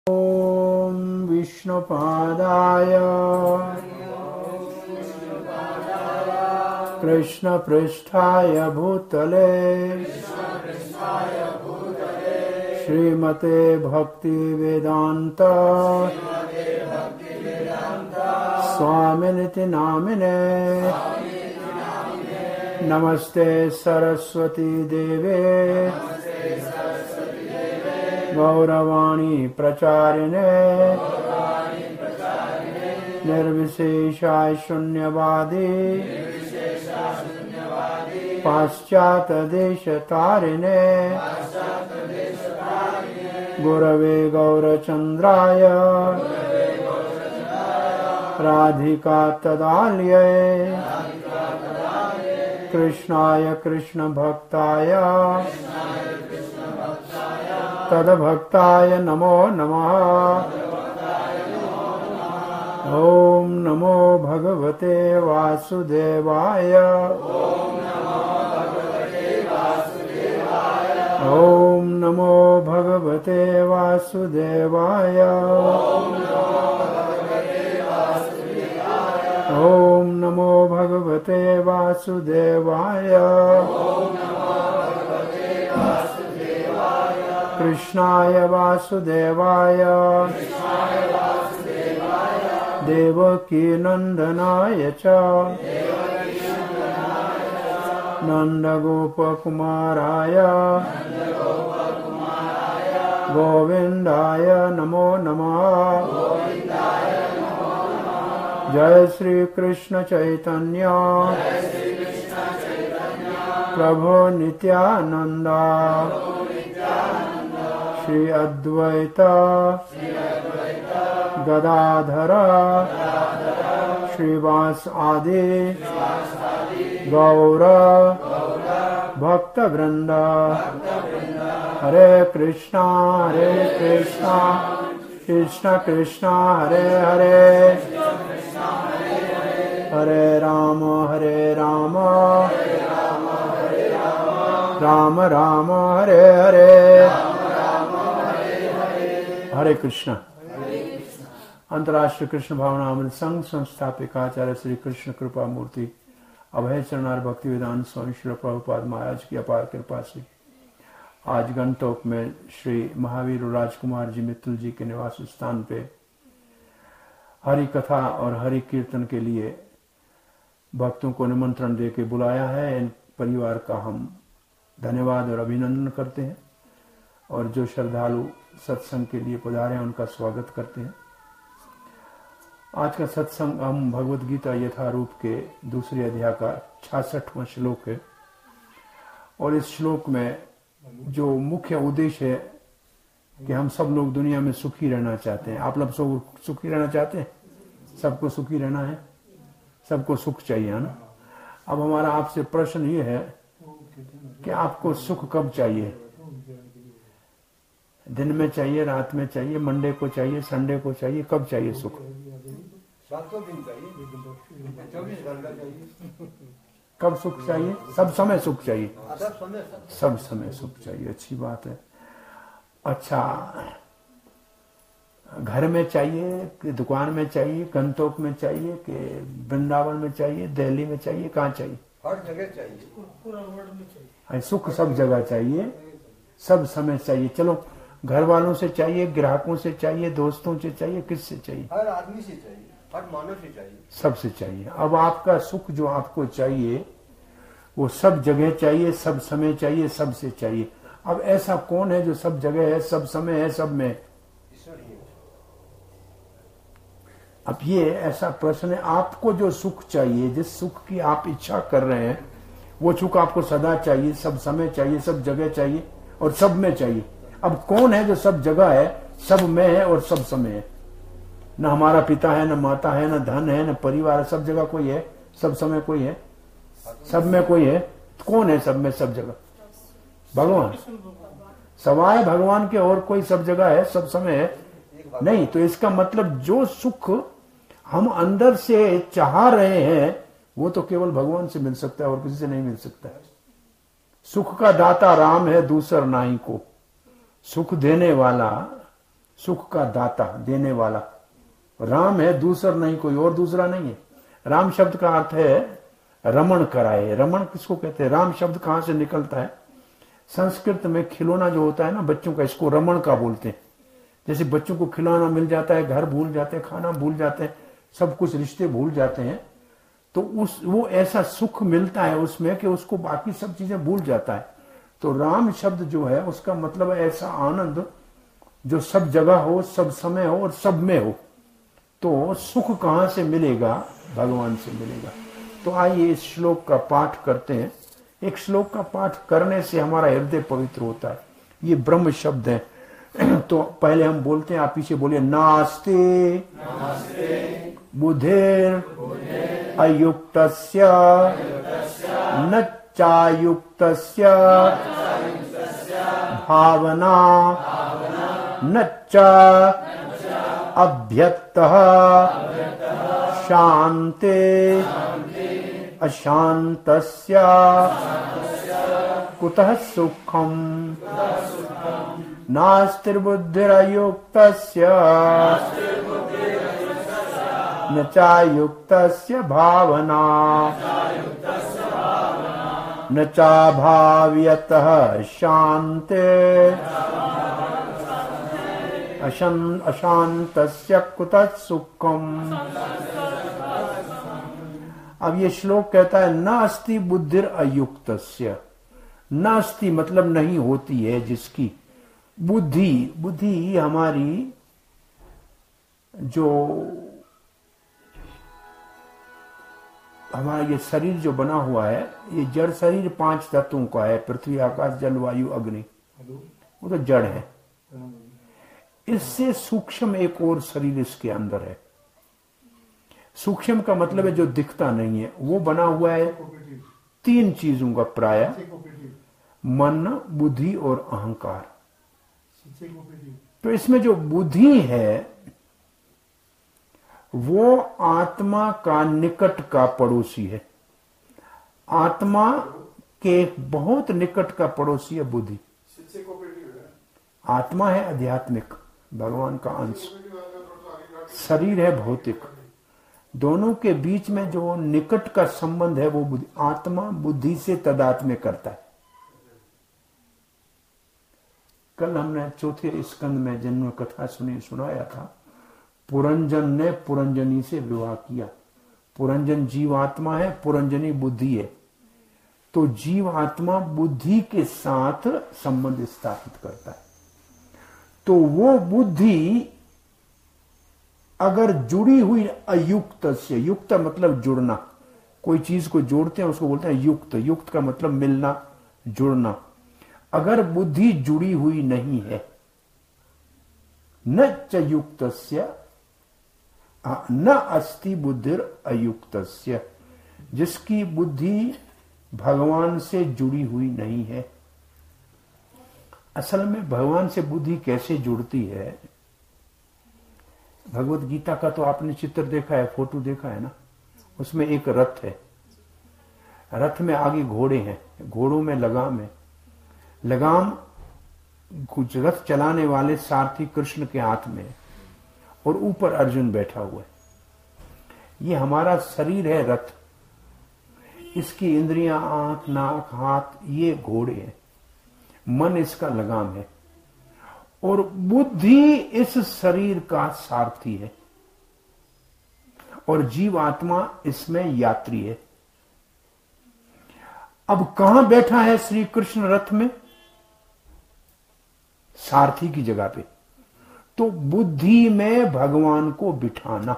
ॐ विष्णुपादाय कृष्णपृष्ठाय भूतले श्रीमते भक्तिवेदान्त स्वामिनिति नामिने नमस्ते सरस्वती देवे गौरवाणी प्रचारिणे निर्विशेषाय शून्यवादी पाश्चात्यदेशतारिणे गुरवे गौरचन्द्राय राधिका तदालये कृष्णाय कृष्णभक्ताय तद्भक्ताय नमो नमः। ॐ नमो भगवते वासुदेवाय ॐ नमो भगवते वासुदेवाय ॐ नमो भगवते वासुदेवाय कृष्णाय वासुदेवाय देवकी नंदनाय च नंदगोपकुमाराय गोविंदाय नमो नमः। जय श्री कृष्ण चैतन्य प्रभु नित्यानंद श्री अद्वैत गदाधर श्रीवास आदि गौर भक्त वृंद। हरे कृष्णा कृष्ण कृष्णा हरे हरे हरे राम राम राम हरे हरे। हरे कृष्णा। अंतर्राष्ट्रीय कृष्ण भावनामृत संघ संस्थापक आचार्य श्री कृष्ण कृपा मूर्ति अभय चरणार भक्ति वेदांत स्वामी श्री प्रभुपाद महाराज की अपार कृपा से आज गंगटोक में श्री महावीर राजकुमार जी मित्तल जी के निवास स्थान पे हरि कथा और हरि कीर्तन के लिए भक्तों को निमंत्रण दे के बुलाया है। इन परिवार का हम धन्यवाद और अभिनंदन करते हैं और जो श्रद्धालु सत्संग के लिए पधारे हैं उनका स्वागत करते हैं। आज का सत्संग हम भगवत गीता यथारूप के दूसरे अध्याय का 66वां श्लोक है और इस श्लोक में जो मुख्य उद्देश्य है कि हम सब लोग दुनिया में सुखी रहना चाहते हैं। आप लोग सब सुखी रहना चाहते हैं? सबको सुखी रहना है, सबको सुख चाहिए, है ना। अब हमारा आपसे प्रश्न ये है कि आपको सुख कब चाहिए? दिन में चाहिए, रात में चाहिए, मंडे को चाहिए, संडे को चाहिए, कब चाहिए सुख? 7 दिन चाहिए, 24 घंटा चाहिए। कब सुख चाहिए? सब समय सुख चाहिए, सब समय सुख चाहिए। अच्छी बात है। अच्छा, घर में चाहिए कि दुकान में चाहिए, गंतोक में चाहिए कि वृंदावन में चाहिए, दिल्ली में चाहिए, कहाँ चाहिए? हर जगह चाहिए, पूरा वर्ल्ड में चाहिए। सुख सब जगह चाहिए, सब समय चाहिए। चलो, घर वालों से चाहिए, ग्राहकों से चाहिए, दोस्तों से चाहिए, किससे चाहिए? हर आदमी से चाहिए, हर मानव से चाहिए, सबसे चाहिए। अब आपका सुख जो आपको चाहिए वो सब जगह चाहिए, सब समय चाहिए, सबसे चाहिए। अब ऐसा कौन है जो सब जगह है, सब समय है, सब में? ईश्वर ही है। अब ये ऐसा प्रश्न है, आपको जो सुख चाहिए, जिस सुख की आप इच्छा कर रहे हैं, वो सुख आपको सदा चाहिए, सब समय चाहिए, सब जगह चाहिए और सब में चाहिए। अब कौन है जो सब जगह है, सब में है और सब समय है? न हमारा पिता है, न माता है, न धन है, न परिवार है। सब जगह कोई है, सब समय कोई है, सब में कोई है। कौन है सब में, सब जगह? भगवान। सवाए भगवान के और कोई सब जगह है, सब समय है? नहीं। तो इसका मतलब जो सुख हम अंदर से चाह रहे हैं वो तो केवल भगवान से मिल सकता है और किसी से नहीं मिल सकता है। सुख का दाता राम है, दूसर नाई को। सुख देने वाला, सुख का दाता, देने वाला। राम है, दूसरा नहीं, कोई और दूसरा नहीं है। राम शब्द का अर्थ है रमण कराए। रमण किसको कहते हैं? राम शब्द कहां से निकलता है? संस्कृत में खिलौना जो होता है ना बच्चों का, इसको रमण का बोलते हैं। जैसे बच्चों को खिलौना मिल जाता है, घर भूल जाते हैं, खाना भूल जाते हैं, सब कुछ रिश्ते भूल जाते हैं, तो वो ऐसा सुख मिलता है उसमें कि उसको बाकी सब चीजें भूल जाता है। तो राम शब्द जो है उसका मतलब है ऐसा आनंद जो सब जगह हो, सब समय हो और सब में हो। तो सुख कहां से मिलेगा? भगवान से मिलेगा। तो आइए इस श्लोक का पाठ करते हैं। एक श्लोक का पाठ करने से हमारा हृदय पवित्र होता है। ये ब्रह्म शब्द है। तो पहले हम बोलते हैं, आप पीछे बोलिए। नास्ति बुद्धिर अयुक्तस्य न चायुक्तस्य भावना न च अभ्यक्तः शान्ते अशान्तस्य कुतः सुखम् नास्तिर्बुद्धिरयुक्तस्य न चायुक्तस्य भावना न चाभाव्यतः शान्ते अशान्तस्य कुतः सुखम्। अब ये श्लोक कहता है न अस्ति बुद्धिर अयुक्तस्य। न अस्ति मतलब नहीं होती है जिसकी बुद्धि। बुद्धि हमारी जो हमारा ये शरीर जो बना हुआ है, ये जड़ शरीर 5 तत्वों का है, पृथ्वी आकाश जल वायु अग्नि। वो तो जड़ है। इससे सूक्ष्म एक और शरीर इसके अंदर है। सूक्ष्म का मतलब है जो दिखता नहीं है। वो बना हुआ है 3 चीजों का प्राय, मन, बुद्धि और अहंकार। तो इसमें जो बुद्धि है वो आत्मा का निकट का पड़ोसी है। आत्मा के बहुत निकट का पड़ोसी है बुद्धि। आत्मा है आध्यात्मिक, भगवान का अंश। शरीर है भौतिक। दोनों के बीच में जो निकट का संबंध है वो बुद्धि। आत्मा बुद्धि से तादात्म्य करता है। कल हमने 4थे स्कंद में जन्म कथा सुनाया था। पुरंजन ने पुरंजनी से विवाह किया। पुरंजन जीव आत्मा है, पुरंजनी बुद्धि है। तो जीव आत्मा बुद्धि के साथ संबंध स्थापित करता है। तो वो बुद्धि अगर जुड़ी हुई अयुक्त से, युक्त मतलब जुड़ना, कोई चीज को जोड़ते हैं उसको बोलते हैं युक्त। युक्त का मतलब मिलना, जुड़ना। अगर बुद्धि जुड़ी हुई नहीं है, न च युक्तस्य न अस्ति बुद्धिर अयुक्तस्य, जिसकी बुद्धि भगवान से जुड़ी हुई नहीं है। असल में भगवान से बुद्धि कैसे जुड़ती है? भगवत गीता का तो आपने चित्र देखा है, फोटो देखा है ना। उसमें एक रथ है। रथ में आगे घोड़े हैं, घोड़ों में लगाम है। लगाम रथ चलाने वाले सारथी कृष्ण के हाथ में है और ऊपर अर्जुन बैठा हुआ है। ये हमारा शरीर है रथ। इसकी इंद्रियां, आंख, नाक, हाथ ये घोड़े हैं। मन इसका लगाम है और बुद्धि इस शरीर का सारथी है और जीव आत्मा इसमें यात्री है। अब कहां बैठा है श्री कृष्ण रथ में? सारथी की जगह पे। तो बुद्धि में भगवान को बिठाना।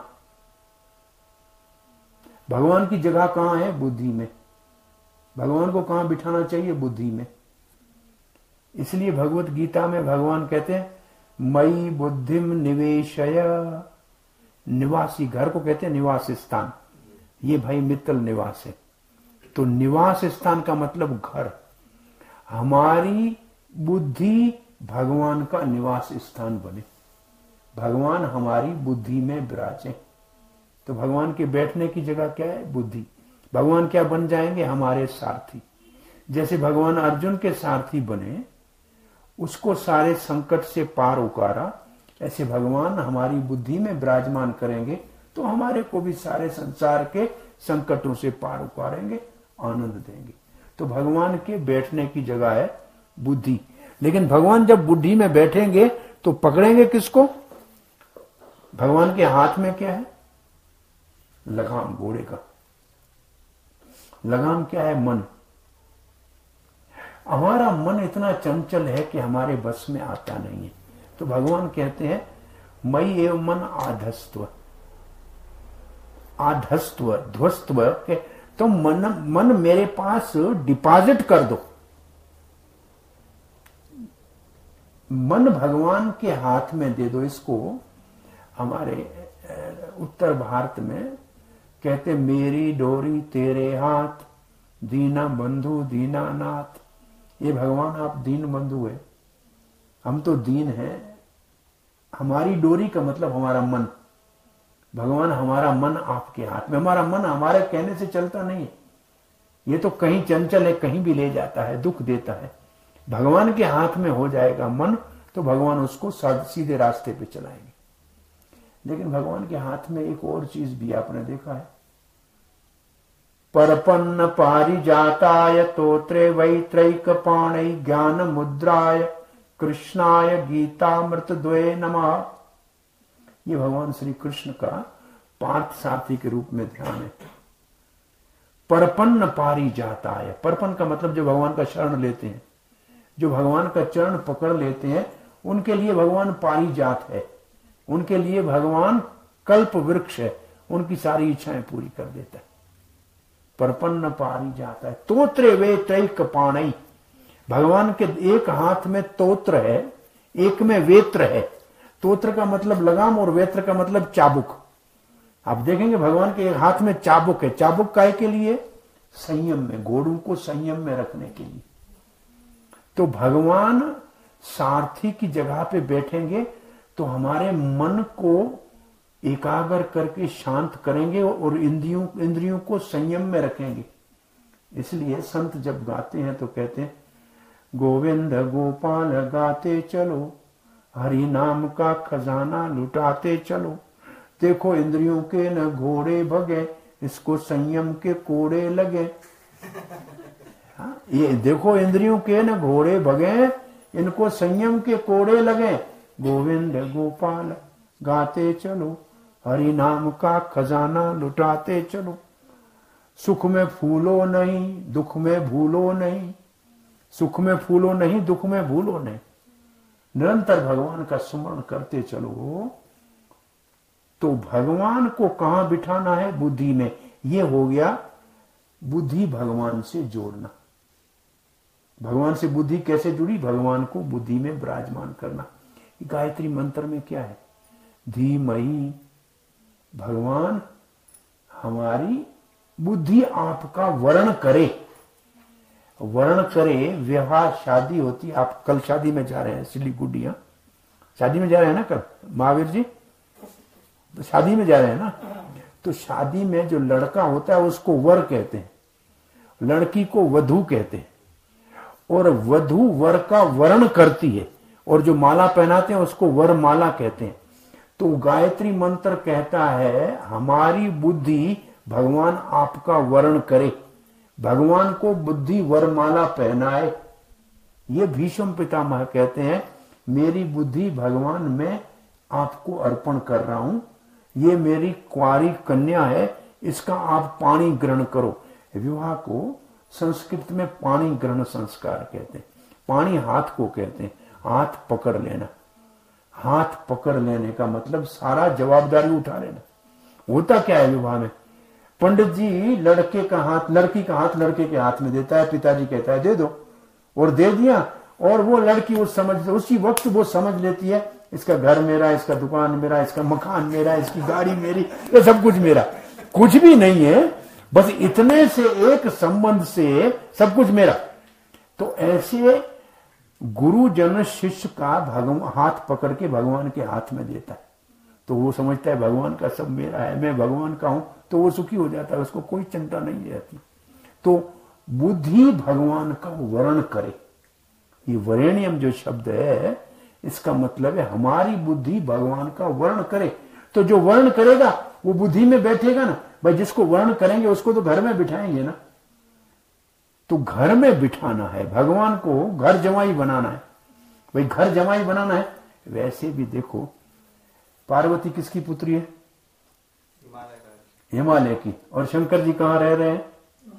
भगवान की जगह कहां है? बुद्धि में। भगवान को कहां बिठाना चाहिए? बुद्धि में। इसलिए भगवत गीता में भगवान कहते हैं मयि बुद्धिम निवेशय। निवासी, घर को कहते हैं निवास स्थान। ये भाई मित्तल निवास है। तो निवास स्थान का मतलब घर। हमारी बुद्धि भगवान का निवास स्थान बने। भगवान हमारी बुद्धि में विराजे। तो भगवान के बैठने की जगह क्या है? बुद्धि। भगवान क्या बन जाएंगे? हमारे सारथी। जैसे भगवान अर्जुन के सारथी बने, उसको सारे संकट से पार उतारा, ऐसे भगवान हमारी बुद्धि में विराजमान करेंगे तो हमारे को भी सारे संसार के संकटों से पार उतारेंगे, आनंद देंगे। तो भगवान के बैठने की जगह है बुद्धि। लेकिन भगवान जब बुद्धि में बैठेंगे तो पकड़ेंगे किसको? भगवान के हाथ में क्या है? लगाम, घोड़े का लगाम क्या है? मन। हमारा मन इतना चंचल है कि हमारे बस में आता नहीं है। तो भगवान कहते हैं मई एव मन आधस्त्व, आधस्त्व ध्वस्त्व के तो मन मेरे पास डिपॉजिट कर दो। मन भगवान के हाथ में दे दो। इसको हमारे उत्तर भारत में कहते मेरी डोरी तेरे हाथ, दीना बंधु दीना नाथ। ये भगवान आप दीन बंधु है, हम तो दीन हैं। हमारी डोरी का मतलब हमारा मन। भगवान हमारा मन आपके हाथ में। हमारा मन हमारे कहने से चलता नहीं है, ये तो कहीं चंचल है, कहीं भी ले जाता है, दुख देता है। भगवान के हाथ में हो जाएगा मन तो भगवान उसको सीधे रास्ते पे चलाएंगे। लेकिन भगवान के हाथ में एक और चीज भी आपने देखा है, परपन्न पारिजाताय तोत्रे वैत्रैक पाणै ज्ञान मुद्राय कृष्णाय गीतामृत द्वये नमः। ये भगवान श्री कृष्ण का पार्थ सारथी के रूप में ध्यान है। परपन्न पारिजाताय, परपन का मतलब जो भगवान का शरण लेते हैं, जो भगवान का चरण पकड़ लेते हैं, उनके लिए भगवान पारिजात है, उनके लिए भगवान कल्प वृक्ष है, उनकी सारी इच्छाएं पूरी कर देता है। परपन्न पारिजात है। तोत्रे वे त्रैक पाणै, भगवान के एक हाथ में तोत्र है, एक में वेत्र है। तोत्र का मतलब लगाम और वेत्र का मतलब चाबुक। आप देखेंगे भगवान के एक हाथ में चाबुक है। चाबुक काहे के लिए? संयम में, घोड़ों को संयम में रखने के लिए। तो भगवान सारथी की जगह पे बैठेंगे तो हमारे मन को एकाग्र करके शांत करेंगे और इंद्रियों को संयम में रखेंगे। इसलिए संत जब गाते हैं तो कहते हैं गोविंद गोपाल गाते चलो, हरि नाम का खजाना लुटाते चलो। देखो इंद्रियों के न घोड़े भगे, इसको संयम के कोड़े लगे। ये देखो इंद्रियों के न घोड़े भगे, इनको संयम के कोड़े लगे। गोविंद गोपाल गाते चलो, हरि नाम का खजाना लुटाते चलो। सुख में फूलो नहीं, दुख में भूलो नहीं। सुख में फूलो नहीं, दुख में भूलो नहीं। निरंतर भगवान का स्मरण करते चलो। तो भगवान को कहां बिठाना है? बुद्धि में। ये हो गया बुद्धि भगवान से जोड़ना। भगवान से बुद्धि कैसे जुड़ी? भगवान को बुद्धि में विराजमान करना। गायत्री मंत्र में क्या है? धीमहि। भगवान हमारी बुद्धि आपका वर्ण करे, वर्ण करे। विवाह शादी होती, आप कल शादी में जा रहे हैं सिलीगुड़ी, शादी में जा रहे हैं ना कल महावीर जी, तो शादी में जा रहे हैं ना। तो शादी में जो लड़का होता है उसको वर कहते हैं, लड़की को वधू कहते हैं। और वधू वर का वर्ण करती है, और जो माला पहनाते हैं उसको वर माला कहते हैं। तो गायत्री मंत्र कहता है हमारी बुद्धि भगवान आपका वर्ण करे, भगवान को बुद्धि वरमाला पहनाए। ये भीष्म पितामह कहते हैं मेरी बुद्धि भगवान में आपको अर्पण कर रहा हूं, ये मेरी कुंवारी कन्या है, इसका आप पाणी ग्रहण करो। विवाह को संस्कृत में पाणी ग्रहण संस्कार कहते हैं। पाणी हाथ को कहते हैं, हाथ पकड़ लेना। हाथ पकड़ लेने का मतलब सारा जवाबदारी उठा लेना। होता क्या है विवाह में? पंडित जी लड़के का हाथ, लड़की का हाथ लड़के के हाथ में देता है, पिताजी कहता है दे दो, और दे दिया। और वो लड़की उसी वक्त वो समझ लेती है इसका घर मेरा, इसका दुकान मेरा, इसका मकान मेरा, इसकी गाड़ी मेरी, ये सब कुछ मेरा। कुछ भी नहीं है, बस इतने से एक संबंध से सब कुछ मेरा। तो ऐसे गुरुजन शिष्य का भगवान हाथ पकड़ के भगवान के हाथ में देता है, तो वो समझता है भगवान का सब मेरा है, मैं भगवान का हूं, तो वो सुखी हो जाता है, उसको कोई चिंता नहीं रहती। तो बुद्धि भगवान का वर्ण करे। ये वरेण्यम जो शब्द है इसका मतलब है हमारी बुद्धि भगवान का वर्ण करे। तो जो वर्ण करेगा वो बुद्धि में बैठेगा ना भाई। जिसको वर्ण करेंगे उसको तो घर में बिठाएंगे ना। तो घर में बिठाना है, भगवान को घर जमाई बनाना है भाई। घर जमाई बनाना है। वैसे भी देखो पार्वती किसकी पुत्री है? हिमालय की। और शंकर जी कहां रह रहे हैं?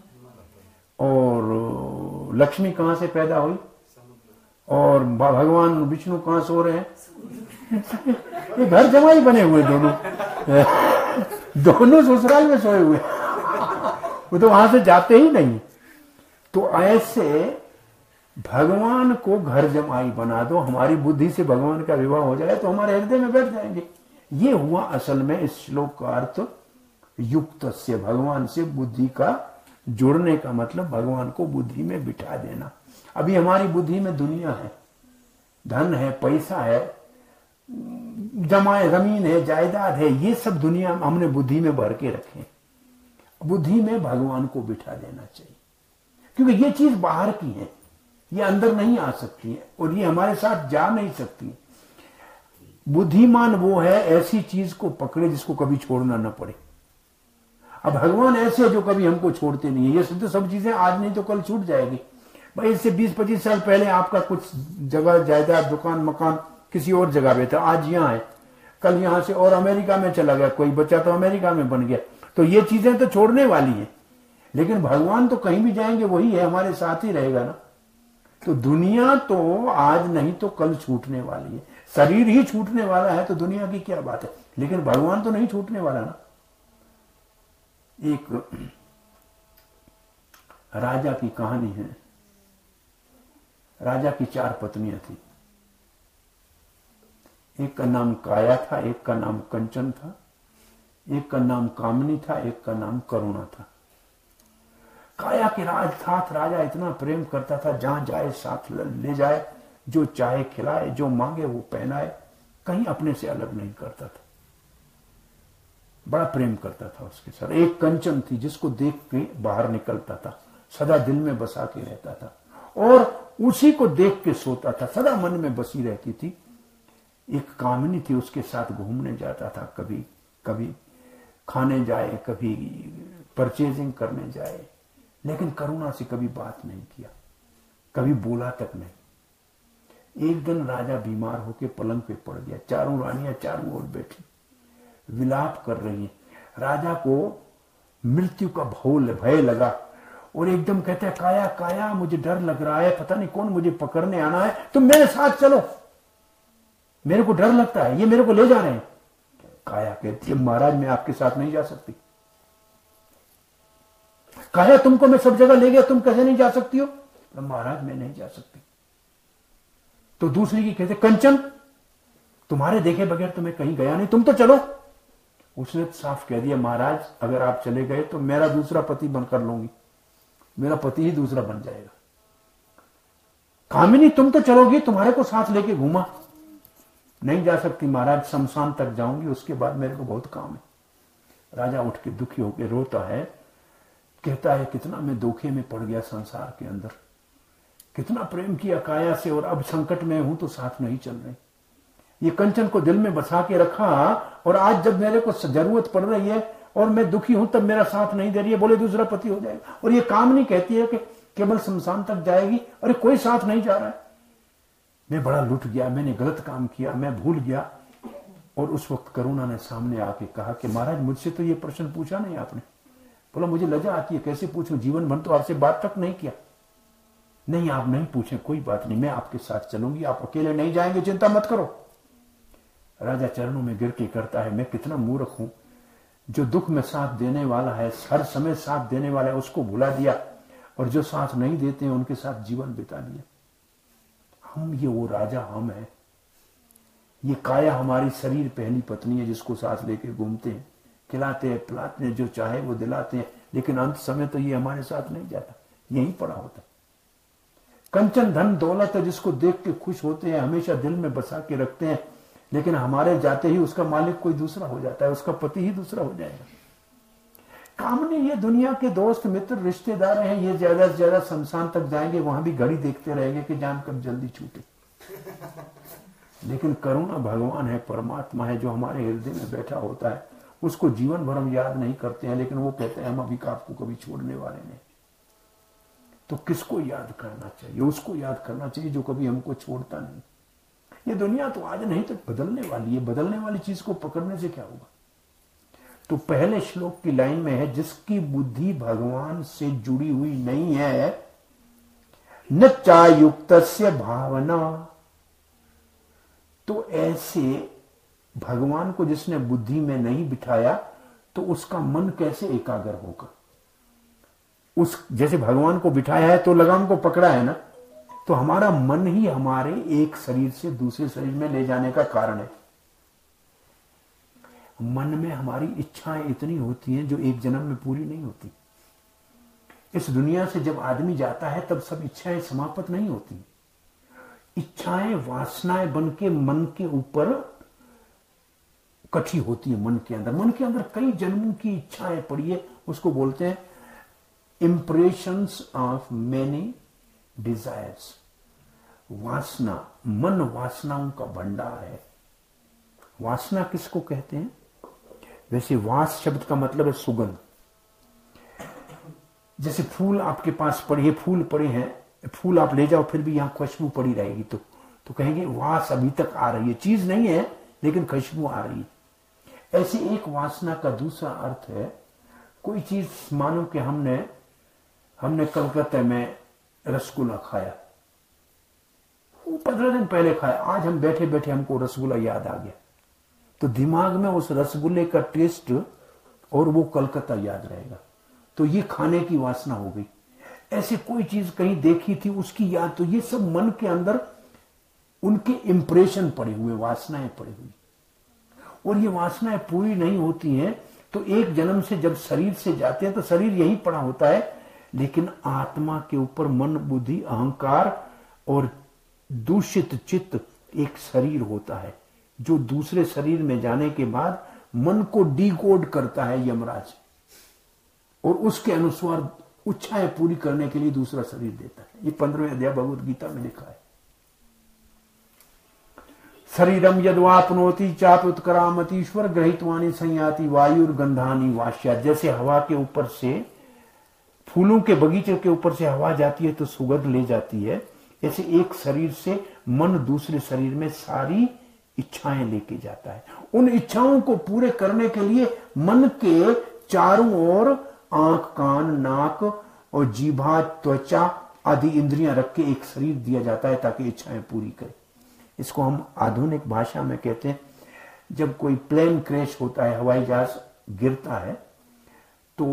और लक्ष्मी कहां से पैदा हुई? और भगवान विष्णु कहां सो रहे हैं? ये घर जमाई बने हुए दोनों दोनों ससुराल में सोए हुए। वो तो वहां से जाते ही नहीं। तो ऐसे भगवान को घर जमाई बना दो, हमारी बुद्धि से भगवान का विवाह हो जाए तो हमारे हृदय में बैठ जाएंगे। ये हुआ असल में इस श्लोक का अर्थ। युक्त से, भगवान से बुद्धि का जुड़ने का मतलब भगवान को बुद्धि में बिठा देना। अभी हमारी बुद्धि में दुनिया है, धन है, पैसा है, जमीन है, जायदाद है, ये सब दुनिया हमने बुद्धि में भर के रखे। बुद्धि में भगवान को बिठा देना चाहिए, क्योंकि ये चीज बाहर की है, ये अंदर नहीं आ सकती है और ये हमारे साथ जा नहीं सकती। बुद्धिमान वो है ऐसी चीज को पकड़े जिसको कभी छोड़ना न पड़े। अब भगवान ऐसे जो कभी हमको छोड़ते नहीं है। ये तो सब चीजें आज नहीं तो कल छूट जाएगी भाई। इससे 20-25 साल पहले आपका कुछ जगह, जायदाद, दुकान, मकान किसी और जगह पे था, आज यहाँ है, कल यहां से और अमेरिका में चला गया, कोई बच्चा तो अमेरिका में बन गया। तो ये चीजें तो छोड़ने वाली है, लेकिन भगवान तो कहीं भी जाएंगे वही है, हमारे साथ ही रहेगा ना। तो दुनिया तो आज नहीं तो कल छूटने वाली है। शरीर ही छूटने वाला है तो दुनिया की क्या बात है, लेकिन भगवान तो नहीं छूटने वाला ना। एक राजा की कहानी है। राजा की 4 पत्नियां थी। एक का नाम काया था, एक का नाम कंचन था, एक का नाम कामनी था, एक का नाम करुणा था। काया के साथ राजा इतना प्रेम करता था, जहां जाए साथ ले जाए, जो चाहे खिलाए, जो मांगे वो पहनाए, कहीं अपने से अलग नहीं करता था, बड़ा प्रेम करता था उसके साथ। एक कंचन थी जिसको देख के बाहर निकलता था, सदा दिल में बसा के रहता था और उसी को देख के सोता था, सदा मन में बसी रहती थी। एक कामिनी थी, उसके साथ घूमने जाता था, कभी कभी खाने जाए, कभी परचेजिंग करने जाए, लेकिन करुणा से कभी बात नहीं किया, कभी बोला तक नहीं। एक दिन राजा बीमार होकर पलंग पे पड़ गया। चारों रानियां चारों ओर बैठी विलाप कर रही हैं। राजा को मृत्यु का भय लगा और एकदम कहते हैं, काया काया मुझे डर लग रहा है, पता नहीं कौन मुझे पकड़ने आना है, तुम मेरे साथ चलो, मेरे को डर लगता है, ये मेरे को ले जा रहे हैं। काया कहती है, महाराज मैं आपके साथ नहीं जा सकती। काया तुमको मैं सब जगह ले गया, तुम कैसे नहीं जा सकती हो? महाराज मैं नहीं जा सकती। तो दूसरी की कहते, कंचन तुम्हारे देखे बगैर तो मैं कहीं गया नहीं, तुम तो चलो। उसने साफ कह दिया, महाराज अगर आप चले गए तो मेरा दूसरा पति बनकर लूंगी, मेरा पति ही दूसरा बन जाएगा। कामिनी तुम तो चलोगी, तुम्हारे को साथ लेके घूमा। नहीं जा सकती महाराज, शमशान तक जाऊंगी, उसके बाद मेरे को बहुत काम है। राजा उठ के दुखी होकर रोता है, कहता है कितना मैं धोखे में पड़ गया संसार के अंदर, कितना प्रेम किया काया से और अब संकट में हूं तो साथ नहीं चल रही। ये कंचन को दिल में बसा के रखा और आज जब मेरे को जरूरत पड़ रही है और मैं दुखी हूं तब मेरा साथ नहीं दे रही है, बोले दूसरा पति हो जाएगा। और ये कामनी कहती है कि केवल शमशान तक जाएगी, अरे कोई साथ नहीं जा रहा है। मैं बड़ा लुट गया, मैंने गलत काम किया, मैं भूल गया। और उस वक्त करुणा ने सामने आके कहा कि महाराज मुझसे तो ये प्रश्न पूछा नहीं आपने। बोला मुझे लज्जा आती है, कैसे पूछूं, जीवन भर तो आपसे बात तक नहीं किया। नहीं आप नहीं पूछे, कोई बात नहीं, मैं आपके साथ चलूंगी, आप अकेले नहीं जाएंगे, चिंता मत करो। राजा चरणों में गिर के करता है, मैं कितना मूर्ख हूं, जो दुख में साथ देने वाला है, हर समय साथ देने वाला है, उसको भुला दिया और जो साथ नहीं देते हैं उनके साथ जीवन बिता दिया। हम ये वो राजा हम है। ये काया हमारी शरीर पहली पत्नी है जिसको साथ लेके घूमते हैं, खिलाते हैं, पिलाते हैं, जो चाहे वो दिलाते हैं, लेकिन अंत समय तो ये हमारे साथ नहीं जाता, यहीं पड़ा होता। कंचन धन दौलत है जिसको देख के खुश होते हैं, हमेशा दिल में बसा के रखते हैं, लेकिन हमारे जाते ही उसका मालिक कोई दूसरा हो जाता है, उसका पति ही दूसरा हो जाएगा। कामनी ये दुनिया के दोस्त मित्र रिश्तेदार हैं, ये ज्यादा से ज्यादा शमशान तक जाएंगे, वहां भी घड़ी देखते रहेंगे कि जान कब जल्दी छूटे। लेकिन करुणा भगवान है, परमात्मा है, जो हमारे हृदय में बैठा होता है, उसको जीवन भर हम याद नहीं करते हैं, लेकिन वो कहते हैं हम अभी आपको कभी छोड़ने वाले नहीं। तो किसको याद करना चाहिए? उसको याद करना चाहिए जो कभी हमको छोड़ता नहीं। ये दुनिया तो आज नहीं तो बदलने वाली है, बदलने वाली चीज को पकड़ने से क्या होगा? तो पहले श्लोक की लाइन में है, जिसकी बुद्धि भगवान से जुड़ी हुई नहीं है, न चायुक्तस्य भावना। तो ऐसे भगवान को जिसने बुद्धि में नहीं बिठाया, तो उसका मन कैसे एकाग्र होगा? उस जैसे भगवान को बिठाया है तो लगाम को पकड़ा है ना, तो हमारा मन ही हमारे एक शरीर से दूसरे शरीर में ले जाने का कारण है। मन में हमारी इच्छाएं इतनी होती हैं जो एक जन्म में पूरी नहीं होती। इस दुनिया से जब आदमी जाता है तब सब इच्छाएं समाप्त नहीं होती। इच्छाएं वासनाएं बन के मन के ऊपर इकट्ठी होती है। मन के अंदर कई जन्मों की इच्छाएं पड़ी है, उसको बोलते हैं इंप्रेशंस ऑफ मेनी डिजायर्स। वासना, मन वासनाओं का भंडार है। वासना किसको कहते हैं? वैसे वास शब्द का मतलब है सुगंध। जैसे फूल आपके पास पड़े, फूल पड़े हैं, फूल आप ले जाओ फिर भी यहां खुशबू पड़ी रहेगी, तो कहेंगे वास अभी तक आ रही है। चीज नहीं है लेकिन खुशबू आ रही है। ऐसे एक वासना का दूसरा अर्थ है, कोई चीज मानो कि हमने कलकत्ते में रसगुल्ला खाया, वो 15 दिन पहले खाया, आज हम बैठे बैठे हमको रसगुल्ला याद आ गया, तो दिमाग में उस रसगुल्ले का टेस्ट और वो कलकत्ता याद रहेगा। तो ये खाने की वासना हो गई। ऐसे कोई चीज कहीं देखी थी उसकी याद, तो ये सब मन के अंदर उनके इंप्रेशन पड़े हुए, वासनाएं पड़ी हुई। और ये वासनाएं पूरी नहीं होती हैं तो एक जन्म से जब शरीर से जाते हैं तो शरीर यही पड़ा होता है, लेकिन आत्मा के ऊपर मन, बुद्धि, अहंकार और दूषित चित्त एक शरीर होता है, जो दूसरे शरीर में जाने के बाद मन को डिकोड करता है यमराज, और उसके अनुसार इच्छाएं पूरी करने के लिए दूसरा शरीर देता है। ये 15वें अध्याय भगवत गीता में लिखा है। शरीरम यद्वापनोति चाप उत्क्रामति ईश्वर ग्रहितवाणी संयाति वायुर्गंधानी वाश्या। जैसे हवा के ऊपर से, फूलों के बगीचे के ऊपर से हवा जाती है तो सुगंध ले जाती है, ऐसे एक शरीर से मन दूसरे शरीर में सारी इच्छाएं लेके जाता है। उन इच्छाओं को पूरे करने के लिए मन के चारों ओर आंख, कान, नाक और जीभा, त्वचा आदि इंद्रियां रख के एक शरीर दिया जाता है ताकि इच्छाएं पूरी करे। इसको हम आधुनिक भाषा में कहते हैं, जब कोई प्लेन क्रैश होता है, हवाई जहाज गिरता है, तो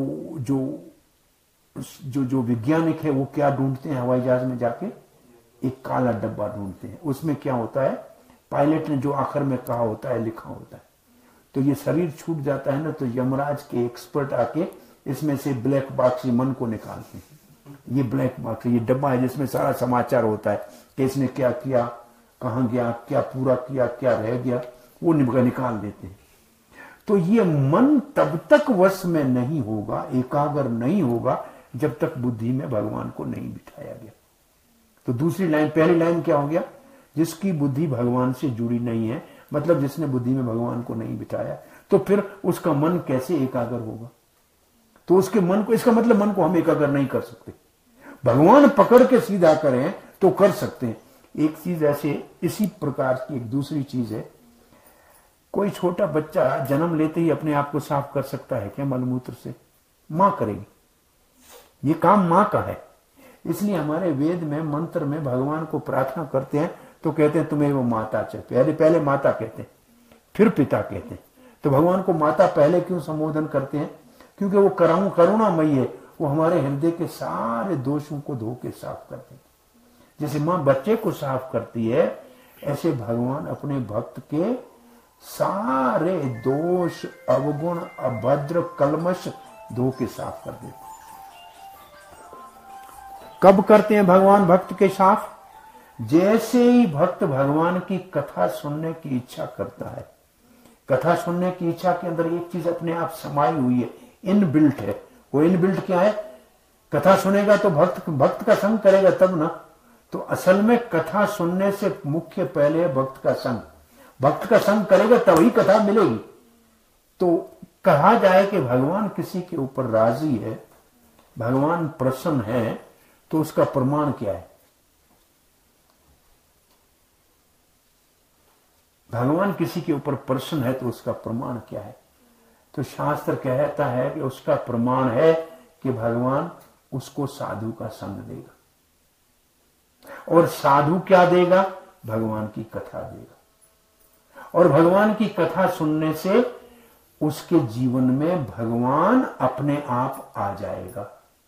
जो वैज्ञानिक है वो क्या ढूंढते हैं हवाई जहाज में जाके? एक काला डब्बा ढूंढते हैं। उसमें क्या होता है? पायलट ने जो आखिर में कहा होता है, लिखा होता है। तो ये शरीर छूट जाता है ना, तो यमराज के एक्सपर्ट आके इसमें से ब्लैक बॉक्स, मन को निकालते हैं। ये ब्लैक बॉक्स, ये डब्बा है जिसमें सारा समाचार होता है कि इसने क्या किया, कहां गया, क्या पूरा किया, क्या रह गया, वो निकाल देते हैं। तो ये मन तब तक वश में नहीं होगा, एकाग्र नहीं होगा, जब तक बुद्धि में भगवान को नहीं बिठाया गया। तो दूसरी लाइन, पहली लाइन क्या हो गया? जिसकी बुद्धि भगवान से जुड़ी नहीं है, मतलब जिसने बुद्धि में भगवान को नहीं बिठाया, तो फिर उसका मन कैसे एकाग्र होगा? तो उसके मन को, इसका मतलब मन को हम एकाग्र नहीं कर सकते। भगवान पकड़ के सीधा करें तो कर सकते हैं। एक चीज ऐसे, इसी प्रकार की एक दूसरी चीज है, कोई छोटा बच्चा जन्म लेते ही अपने आप को साफ कर सकता है क्या? मलमूत्र से मां करेगी, ये काम मां का है। इसलिए हमारे वेद में, मंत्र में भगवान को प्रार्थना करते हैं तो कहते हैं तुम्हें वो माता चाहिए। पहले माता कहते हैं, फिर पिता कहते हैं। तो भगवान को माता पहले क्यों संबोधन करते हैं? क्योंकि वो करुणामयी है, वो हमारे हृदय के सारे दोषों को धो के साफ करते हैं। जैसे मां बच्चे को साफ करती है, ऐसे भगवान अपने भक्त के सारे दोष, अवगुण, अभद्र, कलमश धो के साफ कर देते। कब करते हैं भगवान भक्त के साफ? जैसे ही भक्त भगवान की कथा सुनने की इच्छा करता है। कथा सुनने की इच्छा के अंदर एक चीज अपने आप समाई हुई है, इनबिल्ट है। वो इनबिल्ट क्या है? कथा सुनेगा तो भक्त का संग करेगा तब ना। तो असल में कथा सुनने से मुख्य पहले है भक्त का संग। भक्त का संग करेगा तभी कथा मिलेगी। तो कहा जाए कि भगवान किसी के ऊपर राजी है, भगवान प्रसन्न है, तो उसका प्रमाण क्या है? भगवान किसी के ऊपर प्रसन्न है तो उसका प्रमाण क्या है? तो शास्त्र कहता है कि उसका प्रमाण है कि भगवान उसको साधु का संग देगा। और साधु क्या देगा? भगवान की कथा देगा। और भगवान की कथा सुनने से उसके जीवन में भगवान अपने आप आ जाएगा।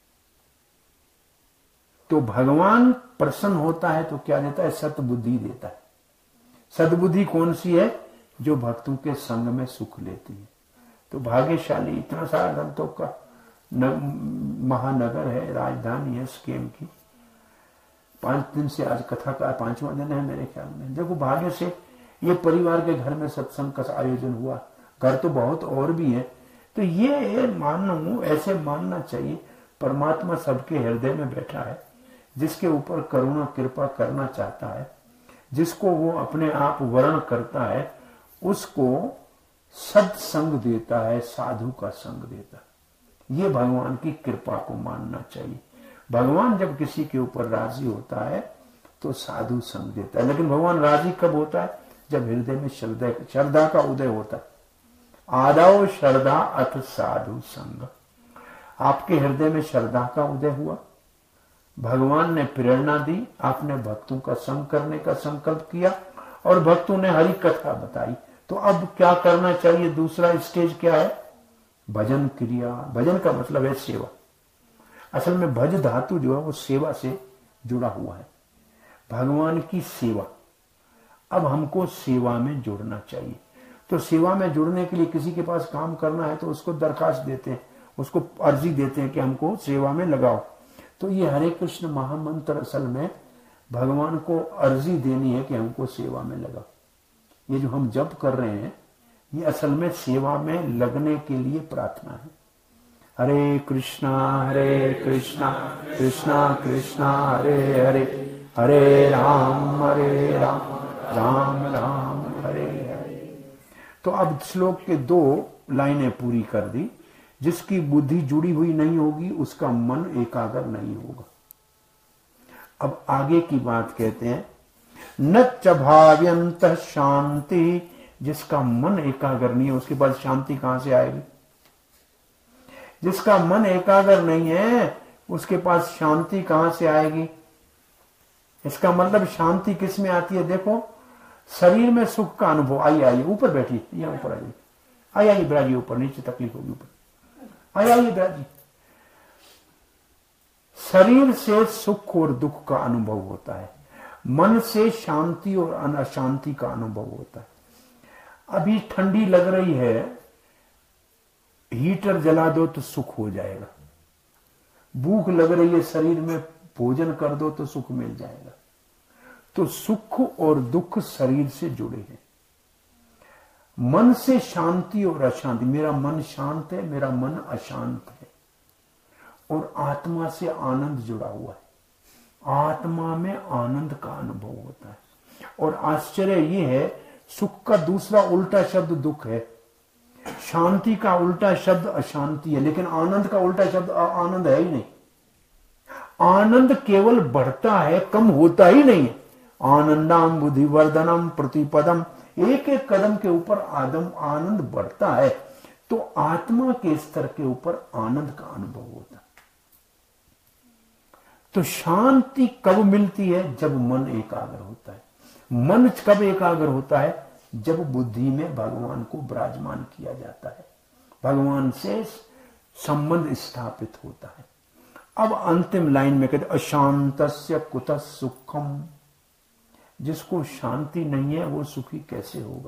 तो भगवान प्रसन्न होता है तो क्या देता है? सतबुद्धि देता है। सद्बुद्धि कौन सी है? जो भक्तों के संग में सुख लेती है। तो भाग्यशाली, इतना सारा ग्रंथों का महानगर है, राजधानी है स्केम की। 5 दिन से आज कथा का 5वां दिन है मेरे ख्याल में। देखो भाग्य से ये परिवार के घर में सत्संग का आयोजन हुआ। घर तो बहुत और भी है। तो ये मानू, ऐसे मानना चाहिए परमात्मा सबके हृदय में बैठा है, जिसके ऊपर करुणा कृपा करना चाहता है, जिसको वो अपने आप वर्ण करता है, उसको सत्संग देता है, साधु का संग देता है। ये भगवान की कृपा को मानना चाहिए। भगवान जब किसी के ऊपर राजी होता है तो साधु संग देता है। लेकिन भगवान राजी कब होता है? जब हृदय में श्रद्धा का उदय होता है। आदौ श्रद्धा अथ साधु संग। आपके हृदय में श्रद्धा का उदय हुआ, भगवान ने प्रेरणा दी, आपने भक्तों का संग करने का संकल्प किया और भक्तों ने हरि कथा बताई। तो अब क्या करना चाहिए? दूसरा स्टेज क्या है? भजन क्रिया। भजन का मतलब है सेवा। असल में भज धातु जो है वो सेवा से जुड़ा हुआ है, भगवान की सेवा। अब हमको सेवा में जुड़ना चाहिए। तो सेवा में जुड़ने के लिए किसी के पास काम करना है तो उसको दरखास्त देते हैं, उसको अर्जी देते हैं कि हमको सेवा में लगाओ। तो ये हरे कृष्ण महामंत्र असल में भगवान को अर्जी देनी है कि हमको सेवा में लगाओ। ये जो हम जप कर रहे हैं ये असल में सेवा में लगने के लिए प्रार्थना है। हरे कृष्णा कृष्णा कृष्णा हरे हरे, हरे राम राम राम हरे हरे। तो अब श्लोक के 2 लाइनें पूरी कर दी। जिसकी बुद्धि जुड़ी हुई नहीं होगी उसका मन एकाग्र नहीं होगा। अब आगे की बात कहते हैं, न च भाव्यंत शांति। जिसका मन एकाग्र नहीं है उसके पास शांति कहां से आएगी? जिसका मन एकाग्र नहीं है उसके पास शांति कहां से आएगी? इसका मतलब शांति किस में आती है? देखो, शरीर में सुख का अनुभव। आइए ऊपर बैठिए, यहां ऊपर आइए बिराजी ऊपर, नीचे तकलीफ होगी ऊपर आइए बिराजी। शरीर से सुख और दुख का अनुभव होता है, मन से शांति और अशांति का अनुभव होता है। अभी ठंडी लग रही है, हीटर जला दो तो सुख हो जाएगा। भूख लग रही है, शरीर में भोजन कर दो तो सुख मिल जाएगा। तो सुख और दुख शरीर से जुड़े हैं। मन से शांति और अशांति। मेरा मन शांत है, मेरा मन अशांत है। और आत्मा से आनंद जुड़ा हुआ है, आत्मा में आनंद का अनुभव होता है। और आश्चर्य ये है, सुख का दूसरा उल्टा शब्द दुख है, शांति का उल्टा शब्द अशांति है, लेकिन आनंद का उल्टा शब्द आनंद है ही नहीं। आनंद केवल बढ़ता है, कम होता ही नहीं है। आनंदम बुद्धिवर्धनम प्रतिपदम। एक एक कदम के ऊपर आनंद बढ़ता है। तो आत्मा के स्तर के ऊपर आनंद का अनुभव होता है। तो शांति कब मिलती है? जब मन एकाग्र होता है। मन कब एकाग्र होता है? जब बुद्धि में भगवान को विराजमान किया जाता है, भगवान से संबंध स्थापित होता है। अब अंतिम लाइन में कहते अशांतस्य कुतः सुखम। जिसको शांति नहीं है वो सुखी कैसे होगा?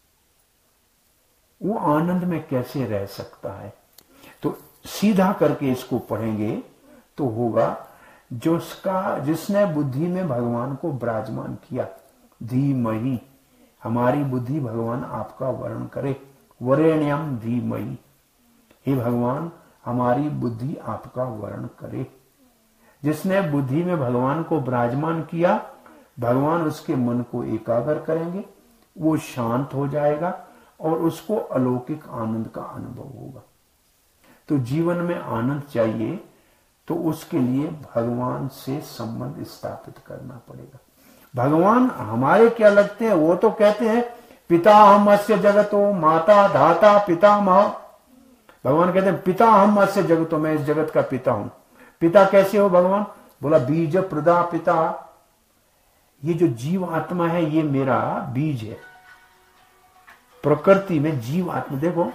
वो आनंद में कैसे रह सकता है? तो सीधा करके इसको पढ़ेंगे तो होगा, जिसने बुद्धि में भगवान को विराजमान किया। धीमहि, हमारी बुद्धि भगवान आपका वर्ण करे। वरेण्यम धीमहि, हे भगवान हमारी बुद्धि आपका वर्ण करे। जिसने बुद्धि में भगवान को विराजमान किया, भगवान उसके मन को एकाग्र करेंगे, वो शांत हो जाएगा और उसको अलौकिक आनंद का अनुभव होगा। तो जीवन में आनंद चाहिए तो उसके लिए भगवान से संबंध स्थापित करना पड़ेगा। भगवान हमारे क्या लगते हैं? वो तो कहते हैं पिता हम अस्य जगतो, माता धाता पितामह। भगवान कहते हैं पिता हम अस्य जगतो, मैं इस जगत का पिता हूं। पिता कैसे हो भगवान? बोला बीज प्रदा पिता। ये जो जीव आत्मा है ये मेरा बीज है। प्रकृति में जीव आत्मा, देखो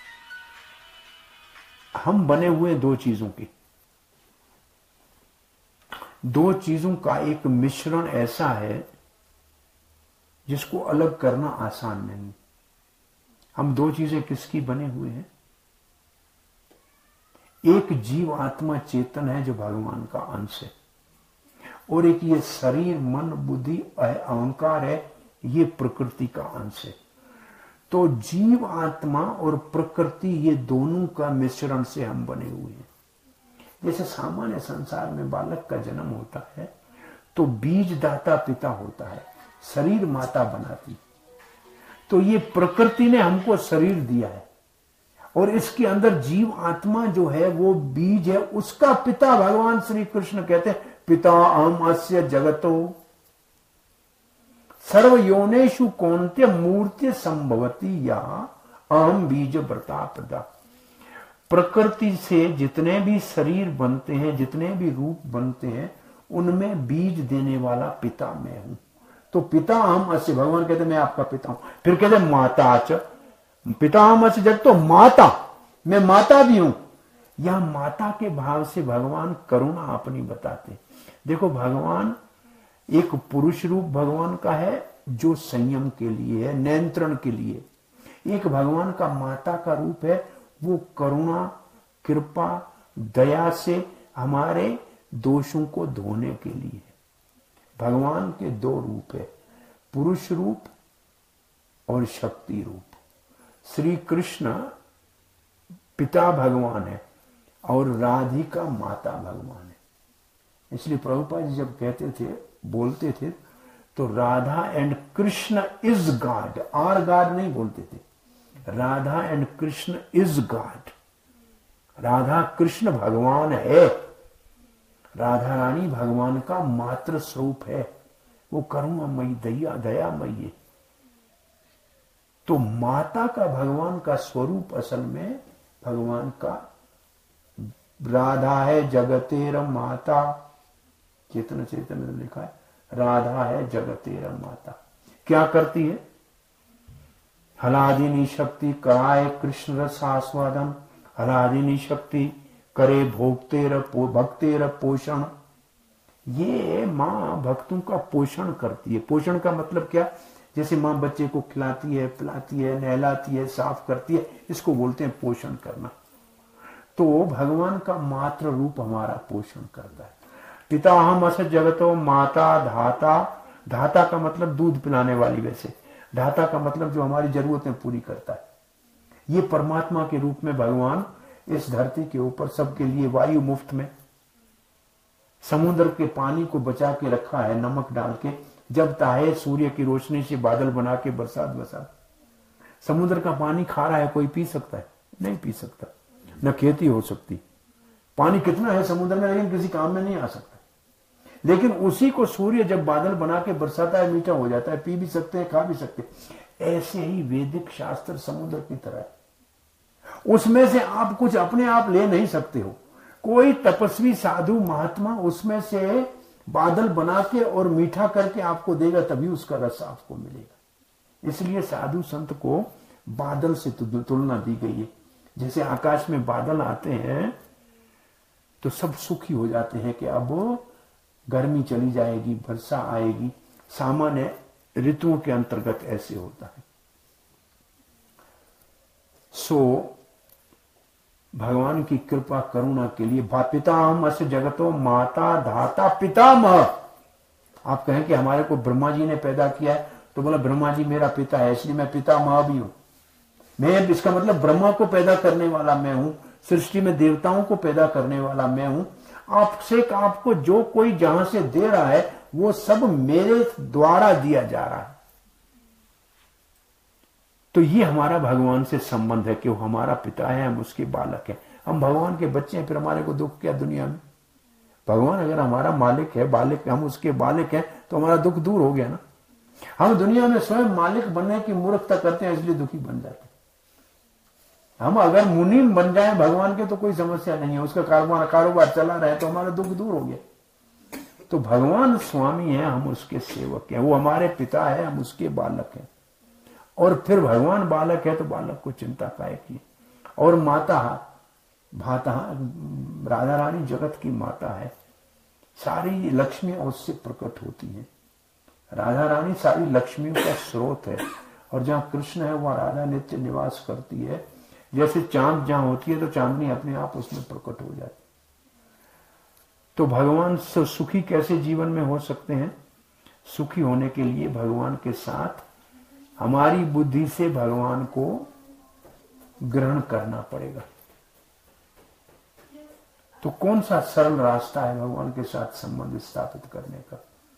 हम बने हुए दो चीजों के, दो चीजों का एक मिश्रण ऐसा है जिसको अलग करना आसान नहीं। हम दो चीजें किसकी बने हुए हैं? एक जीव आत्मा चेतन है जो भगवान का अंश है, और एक ये शरीर मन बुद्धि अहंकार है, ये प्रकृति का अंश है। तो जीव आत्मा और प्रकृति ये दोनों का मिश्रण से हम बने हुए हैं। जैसे सामान्य संसार में बालक का जन्म होता है तो बीज दाता पिता होता है, शरीर माता बनाती। तो ये प्रकृति ने हमको शरीर दिया है और इसके अंदर जीव आत्मा जो है वो बीज है, उसका पिता भगवान श्री कृष्ण कहते हैं पिता अहम अस्य जगतो सर्व योनेषु कौन्त्य मूर्ति संभवती या अहम बीज व्रता प्रदा। प्रकृति से जितने भी शरीर बनते हैं, जितने भी रूप बनते हैं, उनमें बीज देने वाला पिता मैं हूं। तो पिता हम अस्य, भगवान कहते मैं आपका पिता हूं। फिर कहते माता च पिता हम अस्य जग, तो माता, मैं माता भी हूं। यह माता के भाव से भगवान करुणा अपनी बताते। देखो भगवान एक पुरुष रूप भगवान का है जो संयम के लिए है, नियंत्रण के लिए। एक भगवान का माता का रूप है, वो करुणा कृपा दया से हमारे दोषों को धोने के लिए। भगवान के दो रूप है, पुरुष रूप और शक्ति रूप। श्री कृष्ण पिता भगवान है और राधिका माता भगवान है। इसलिए प्रभुपाद जी जब कहते थे, बोलते थे, तो Radha and Krishna is God, are God नहीं बोलते थे। Radha and Krishna is God, Radha Krishna भगवान है। राधा रानी भगवान का मात्र स्वरूप है, वो करुणामयी दयामयी है। तो माता का भगवान का स्वरूप असल में भगवान का राधा है जगतेर माता। चेतन चेतन में लिखा है राधा है जगतेर माता। क्या करती है? हलादिनी शक्ति कराए कृष्ण रस आस्वादन, हलादिनी शक्ति करे भक्तेर पोषण। ये माँ भक्तों का पोषण करती है। पोषण का मतलब क्या? जैसे माँ बच्चे को खिलाती है, पिलाती है, नहलाती है, साफ करती है, इसको बोलते हैं पोषण करना। तो भगवान का मात्र रूप हमारा पोषण करता है। पिता हम असत जगतो माता धाता। धाता का मतलब दूध पिलाने वाली, वैसे धाता का मतलब जो हमारी जरूरतें पूरी करता है। ये परमात्मा के रूप में भगवान इस धरती के ऊपर सबके लिए वायु मुफ्त में, समुद्र के पानी को बचा के रखा है नमक डाल के, जब चाहे सूर्य की रोशनी से बादल बना के बरसात बरसा। समुद्र का पानी खारा है, कोई पी सकता है? नहीं पी सकता, न खेती हो सकती। पानी कितना है समुद्र में, लेकिन किसी काम में नहीं आ सकता। लेकिन उसी को सूर्य जब बादल बना के बरसाता है, मीठा हो जाता है, पी भी सकते हैं, खा भी सकते हैं। ऐसे ही वैदिक शास्त्र समुद्र की तरह है, उसमें से आप कुछ अपने आप ले नहीं सकते हो। कोई तपस्वी साधु महात्मा उसमें से बादल बना के और मीठा करके आपको देगा, तभी उसका रस आपको मिलेगा। इसलिए साधु संत को बादल से तुलना दी गई है। जैसे आकाश में बादल आते हैं तो सब सुखी हो जाते हैं कि अब गर्मी चली जाएगी, वर्षा आएगी। सामान्य ऋतुओं के अंतर्गत ऐसे होता है। सो भगवान की कृपा करुणा के लिए पिता हम अस्य जगतो माता धाता पितामह। आप कहें कि हमारे को ब्रह्मा जी ने पैदा किया है, तो बोला ब्रह्मा जी मेरा पिता है, इसलिए मैं पितामह भी हूं। मैं, इसका मतलब ब्रह्मा को पैदा करने वाला मैं हूं, सृष्टि में देवताओं को पैदा करने वाला मैं हूं, आपसे आपको जो कोई जहां से दे रहा है वो सब मेरे द्वारा दिया जा रहा है। तो ये हमारा भगवान से संबंध है कि वो हमारा पिता है, हम उसके बालक हैं, हम भगवान के बच्चे हैं। फिर हमारे को दुख क्या दुनिया में? भगवान अगर हमारा मालिक है, बालक, हम उसके बालक हैं, तो हमारा दुख दूर हो गया ना। हम दुनिया में स्वयं मालिक बनने की मूर्खता करते हैं, इसलिए दुखी बन जाते हैं। हम अगर मुनीम बन जाए भगवान के तो कोई समस्या नहीं है, उसका कारोबार चला रहे तो हमारा दुख दूर हो गया। तो भगवान स्वामी है, हम उसके सेवक हैं, वो हमारे पिता है, हम उसके बालक हैं। और फिर भगवान बालक है तो बालक को चिंता काहे की। और माता भाता राधा रानी जगत की माता है, सारी लक्ष्मी उससे प्रकट होती है। राधा रानी सारी लक्ष्मियों का स्रोत है, और जहां कृष्ण है वहां राधा नित्य निवास करती है। जैसे चांद जहां होती है तो चांदनी अपने आप उसमें प्रकट हो जाती। तो भगवान से सुखी कैसे जीवन में हो सकते हैं? सुखी होने के लिए भगवान के साथ हमारी बुद्धि से भगवान को ग्रहण करना पड़ेगा। तो कौन सा सरल रास्ता है भगवान के साथ संबंध स्थापित करने का?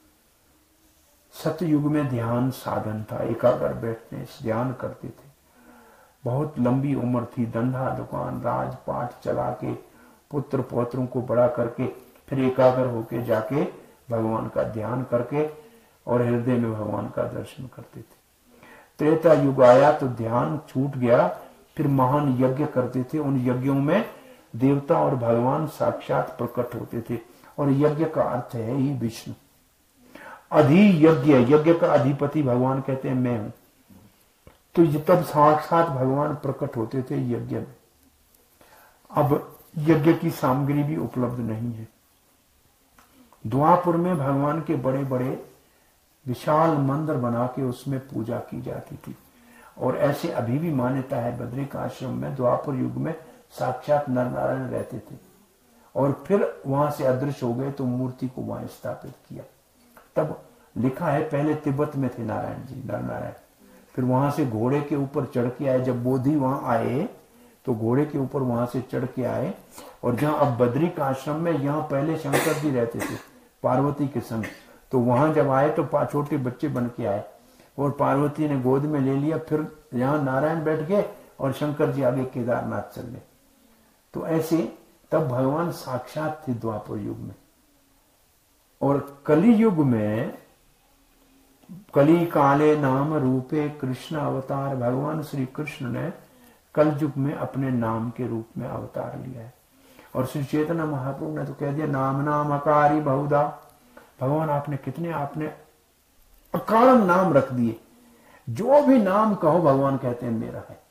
सतयुग में ध्यान साधन था, एकाग्र बैठते ध्यान करते थे। बहुत लंबी उम्र थी, धंधा दुकान राजपाट चला के पुत्र पौत्रों को बड़ा करके फिर एकाग्र होके जाके भगवान का ध्यान करके और हृदय में भगवान का दर्शन करते थे। त्रेता युग आया तो ध्यान छूट गया, फिर महान यज्ञ करते थे। उन यज्ञों में देवता और भगवान साक्षात प्रकट होते थे, और यज्ञ का अर्थ है ही विष्णु। अधियज्ञ, यज्ञ का अधिपति भगवान कहते हैं मैं हूं। तो तब साक्षात भगवान प्रकट होते थे यज्ञ में। अब यज्ञ की सामग्री भी उपलब्ध नहीं है। द्वापर में भगवान के बड़े बड़े विशाल मंदिर बना के उसमें पूजा की जाती थी, और ऐसे अभी भी मान्यता है। बद्रिक आश्रम में द्वापर युग में साक्षात नर नारायण रहते थे, और फिर वहां से अदृश्य हो गए तो मूर्ति को वहां स्थापित किया। तब लिखा है पहले तिब्बत में थे नारायण जी, नर नारायण, फिर वहां से घोड़े के ऊपर चढ़ के आए। जब बोधि वहां आए तो घोड़े के ऊपर वहां से चढ़ के आए, और जहां अब बद्रिक आश्रम में, यहाँ पहले शंकर जी रहते थे पार्वती के संग। तो वहां जब आए तो छोटे बच्चे बन के आए, और पार्वती ने गोद में ले लिया। फिर यहाँ नारायण बैठ गए और शंकर जी आगे केदारनाथ चल गए। तो ऐसे तब भगवान साक्षात थे द्वापर युग में। और कली युग में, कली काले नाम रूपे कृष्ण अवतार, भगवान श्री कृष्ण ने कल युग में अपने नाम के रूप में अवतार लिया है। और श्री चैतन्य महाप्रभु ने तो कह दिया नाम नाम अकारी बहुधा। भगवान आपने कितने आपने अकारण नाम रख दिए, जो भी नाम कहो भगवान कहते हैं मेरा है।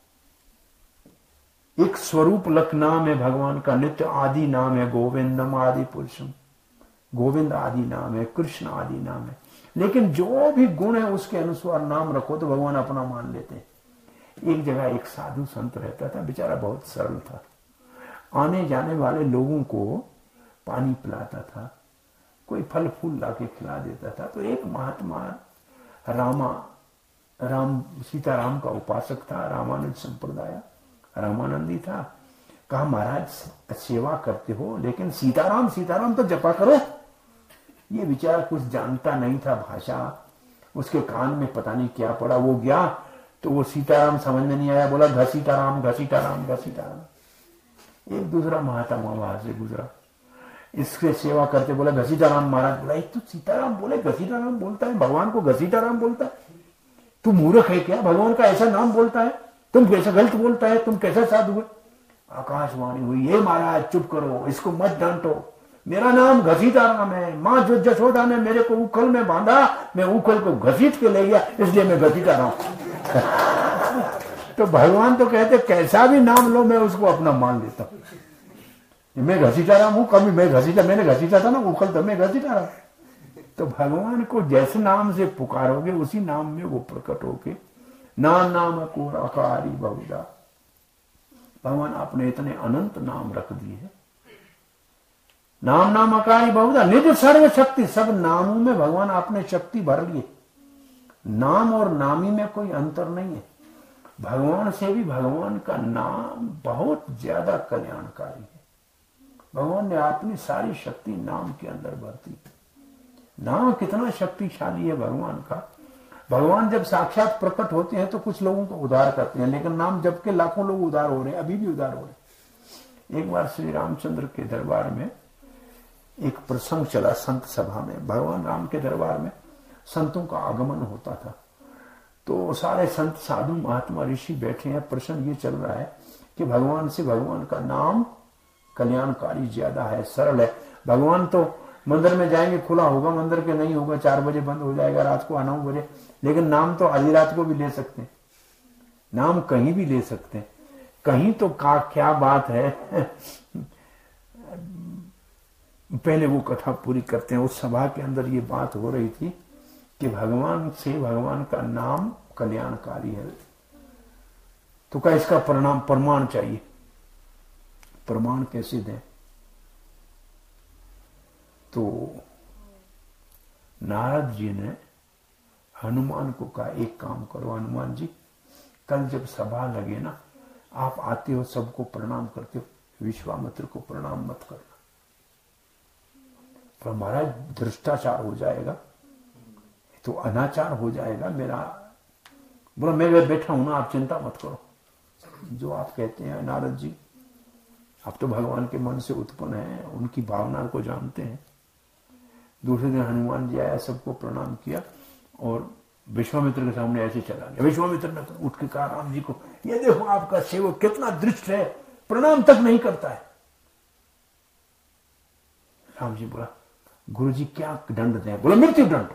एक स्वरूप लक नाम है भगवान का, नित्य आदि नाम है गोविंदम आदि पुरुषम, गोविंद आदि नाम है, कृष्ण आदि नाम है। लेकिन जो भी गुण है उसके अनुसार नाम रखो तो भगवान अपना मान लेते हैं। एक जगह एक साधु संत रहता था, बेचारा बहुत सरल था। आने जाने वाले लोगों को पानी पिलाता था, कोई फल फूल लाके खिला देता था। तो एक महात्मा राम सीताराम का उपासक था, रामानुज संप्रदाय, रामानंदी था। कहा महाराज सेवा करते हो लेकिन सीताराम सीताराम तो जपा करो। ये बेचारा कुछ जानता नहीं था भाषा, उसके कान में पता नहीं क्या पड़ा। वो गया तो वो सीताराम समझ में नहीं आया, बोला घसीटाराम घसीटाराम घसीटाराम। एक दूसरा महात्मा वहां से गुजरा, इसके सेवा करते बोला घसीटाराम। महाराज बोला एक तो सीताराम बोले घसीटाराम बोलता है, भगवान को घसीटाराम बोलता है, तू मूर्ख है क्या? भगवान का ऐसा नाम बोलता है, तुम कैसा गलत बोलता है, तुम कैसा साधु है? आकाशवाणी हुई, ये महाराज चुप करो, इसको मत डांटो, मेरा नाम घसीटाराम है। माँ जो जशोदा ने मेरे को उखल में बांधा, मैं उखल को घसीट के ले गया, इसलिए मैं घसीटाराम। तो भगवान तो कहते कैसा भी नाम लो मैं उसको अपना मान लेता हूं। मैं घसीटाराम हूं, कभी मैंने घसीटा था ना उखल, तो मैं घसीटाराम। तो भगवान को जैसे नाम से पुकारोगे उसी नाम में वो प्रकट होके नाम नाम को अकारी बहुधा। भगवान आपने इतने अनंत नाम रख दिए हैं, नाम नाम अकारी बहुधा, निज सर्व शक्ति। सब नामों में भगवान आपने शक्ति भर लिए। नाम और नामी में कोई अंतर नहीं है। भगवान से भी भगवान का नाम बहुत ज्यादा कल्याणकारी है। भगवान ने अपनी सारी शक्ति नाम के अंदर भर दी। नाम कितना शक्तिशाली है भगवान का। भगवान जब साक्षात प्रकट होते हैं तो कुछ लोगों को उद्धार करते हैं, लेकिन नाम जप के लाखों लोग उद्धार हो रहे हैं, अभी भी उद्धार हो रहे हैं। एक बार श्री रामचंद्र के दरबार में एक प्रसंग चला, संत सभा में। भगवान राम के दरबार में संतों का आगमन होता था, तो सारे संत साधु महात्मा ऋषि बैठे हैं। प्रसंग ये चल रहा है कि भगवान से भगवान का नाम कल्याणकारी ज्यादा है, सरल है। भगवान तो मंदिर में जाएंगे खुला होगा, मंदिर के नहीं होगा, 4 बजे बंद हो जाएगा, रात को 9 बजे। लेकिन नाम तो आधी रात को भी ले सकते हैं, नाम कहीं भी ले सकते हैं। कहीं तो क्या बात है। पहले वो कथा पूरी करते हैं। उस सभा के अंदर ये बात हो रही थी कि भगवान से भगवान का नाम कल्याणकारी है, तो क्या इसका प्रमाण चाहिए। प्रमाण कैसे दें? तो नारद जी ने हनुमान को कहा, एक काम करो हनुमान जी, कल जब सभा लगे ना, आप आते हो, सबको प्रणाम करते हो, विश्वामित्र को प्रणाम मत करना, पर हमारा भ्रष्टाचार हो जाएगा, तो अनाचार हो जाएगा मेरा। बोला मैं बैठा हूं ना, आप चिंता मत करो। जो आप कहते हैं नारद जी, आप तो भगवान के मन से उत्पन्न हैं, उनकी भावना को जानते हैं। दूसरे दिन हनुमान जी आया, सबको प्रणाम किया और विश्वामित्र के सामने ऐसे चला गया। विश्वामित्र ने उठ के कहा राम जी को, ये देखो आपका सेवक कितना दृष्ट है, प्रणाम तक नहीं करता है। राम जी बोला, गुरु जी क्या दंड दें? बोला मृत्यु दंड।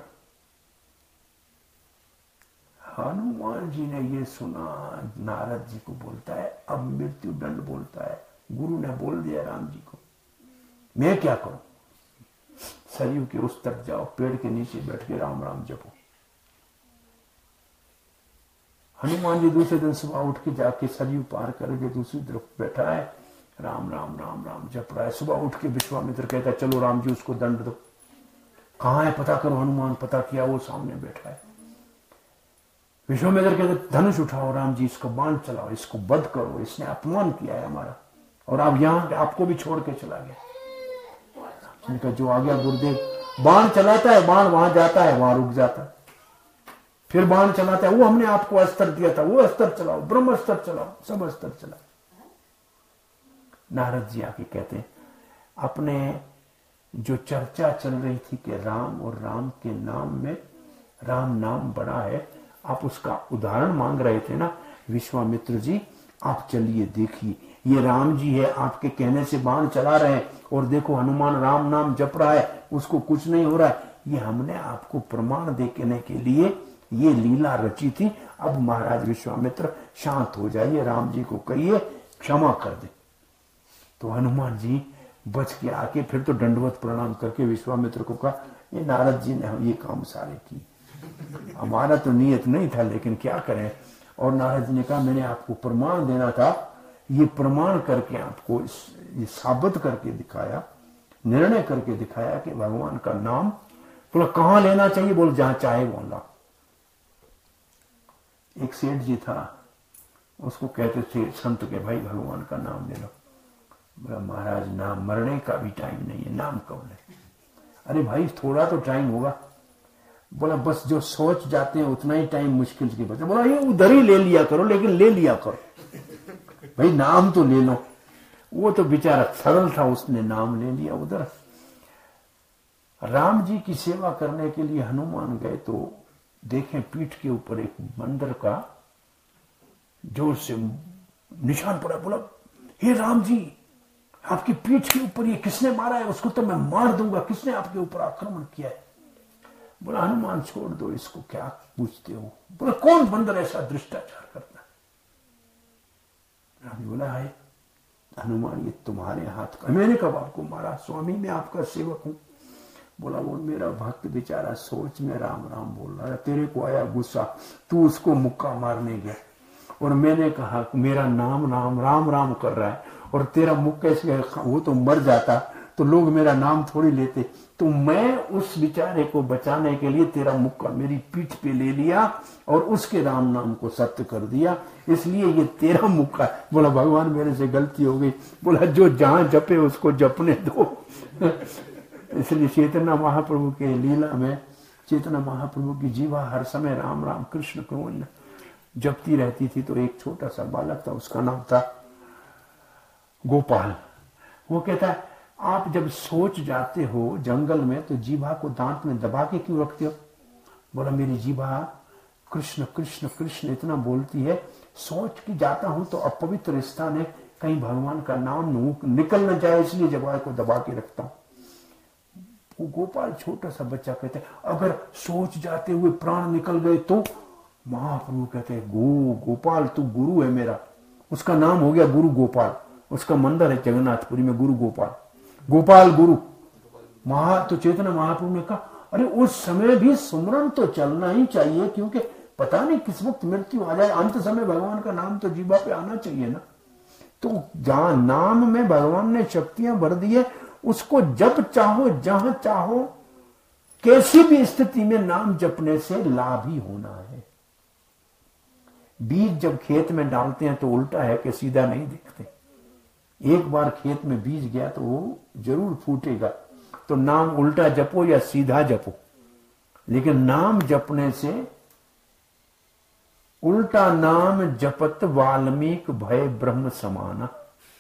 हनुमान जी ने ये सुना, नारद जी को बोलता है अब मृत्यु दंड बोलता है। गुरु ने बोल दिया राम जी को, मैं क्या करूं? सरयू के उस तरफ जाओ, पेड़ के नीचे बैठ के राम राम जपो। हनुमान जी दूसरे दिन सुबह उठ के जाके सरयू पार करके दूसरी तरफ बैठा है, राम राम राम राम जप रहा है। सुबह उठ के विश्वामित्र कहता है चलो राम जी उसको दंड दो। कहां है पता करो। हनुमान पता किया, वो सामने बैठा है। विश्वामित्र कहते धनुष उठाओ राम जी, इसको बाण चलाओ, इसको वध करो, इसने अपमान किया है हमारा, और आप यहां आपको भी छोड़ के चला गया। उनका जो आ गया गुरुदेव, बाण चलाता है, बाण वहां जाता है, वहां रुक जाता है, फिर बाण चलाता है। वो हमने आपको अस्त्र दिया था, वो अस्त्र चलाओ, ब्रह्म अस्त्र चलाओ, सब अस्त्र चलाओ। नारद जी आके कहते हैं, अपने जो चर्चा चल रही थी कि राम और राम के नाम में राम नाम बड़ा है, आप उसका उदाहरण मांग रहे थे ना विश्वामित्र जी, आप चलिए देखिए, ये राम जी है, आपके कहने से बाण चला रहे हैं, और देखो हनुमान राम नाम जप रहा है, उसको कुछ नहीं हो रहा है। ये हमने आपको प्रमाण देने के लिए ये लीला रची थी। अब महाराज विश्वामित्र शांत हो जाइए, राम जी को कहिए क्षमा कर दे। तो हनुमान जी बच के आके फिर तो दंडवत प्रणाम करके विश्वामित्र को कहा, ये नारद जी ने ये काम सारे की, हमारा तो नियत नहीं था, लेकिन क्या करें। और नारद जी ने कहा मैंने आपको प्रमाण देना था, ये प्रमाण करके आपको ये साबित करके दिखाया, निर्णय करके दिखाया कि भगवान का नाम बोला कहां लेना चाहिए, बोल जहां चाहे बोला। एक सेठ जी था, उसको कहते थे संत के भाई भगवान का नाम ले लो। बोला महाराज नाम मरने का भी टाइम नहीं है, नाम कब ले? अरे भाई थोड़ा तो टाइम होगा। बोला बस जो सोच जाते हैं उतना ही टाइम मुश्किल के बचे। बोला ये उधर ही ले लिया करो, लेकिन ले लिया करो भाई, नाम तो ले लो। वो तो बेचारा सरल था, उसने नाम ले लिया उधर। राम जी की सेवा करने के लिए हनुमान गए तो देखें पीठ के ऊपर एक बंदर का जोर से निशान पड़ा। बोला हे राम जी, आपकी पीठ के ऊपर ये किसने मारा है? उसको तो मैं मार दूंगा, किसने आपके ऊपर आक्रमण किया है? बोला हनुमान छोड़ दो इसको, क्या पूछते हो? बोला कौन बंदर ऐसा भ्रष्टाचार करता है? राम जी बोला है हनुमान ये तुम्हारे हाथ का। मैंने कब आपको मारा? स्वामी मैं आपका सेवक हूं। बोला वो मेरा भक्त बेचारा सोच में राम राम बोल रहा है, तेरे को आया गुस्सा, तू उसको मुक्का मारने गया, और मैंने कहा मेरा नाम राम राम राम कर रहा है, और तेरा मुक्का कैसे, वो तो मर जाता, तो लोग मेरा नाम थोड़ी लेते। तो मैं उस बेचारे को बचाने के लिए तेरा मुक्का मेरी पीठ पे ले लिया और उसके राम नाम को सत्य कर दिया, इसलिए ये तेरा मुक्का। बोला भगवान मेरे से गलती हो गई। बोला जो जहां जपे उसको जपने दो। इसलिए चैतन्य महाप्रभु के लीला में चैतन्य महाप्रभु की जीवा हर समय राम राम कृष्ण कृष्ण जपती रहती थी। तो एक छोटा सा बालक था, उसका नाम था गोपाल। वो कहता है आप जब सोच जाते हो जंगल में तो जीभा को दांत में दबा के क्यों रखते हो? बोला मेरी जीभा कृष्ण कृष्ण कृष्ण इतना बोलती है, सोच के जाता हूं तो अपवित्र स्थान है, कहीं भगवान का नाम निकल न जाए, इसलिए जीभा को दबा के रखता हूं। वो गोपाल छोटा सा बच्चा कहते हैं अगर सोच जाते हुए प्राण निकल गए तो? महाप्रभु कहते हैं गोपाल तू गुरु है मेरा। उसका नाम हो गया गुरु गोपाल। उसका मंदिर है जगन्नाथपुरी में, गुरु गोपाल, गोपाल गुरु। तो चैतन्य महाप्रभु ने कहा अरे उस समय भी सुमरन तो चलना ही चाहिए, क्योंकि पता नहीं किस वक्त मृत्यु आ जाए, अंत समय भगवान का नाम तो जीवा पे आना चाहिए ना। तो जहां नाम में भगवान ने शक्तियां भर दी है, उसको जब चाहो जहां चाहो कैसी भी स्थिति में नाम जपने से लाभ ही होना है। बीज जब खेत में डालते हैं तो उल्टा है कि सीधा नहीं दिखते। एक बार खेत में बीज गया तो वो जरूर फूटेगा। तो नाम उल्टा जपो या सीधा जपो, लेकिन नाम जपने से उल्टा नाम जपत वाल्मीकि भय ब्रह्म समाना।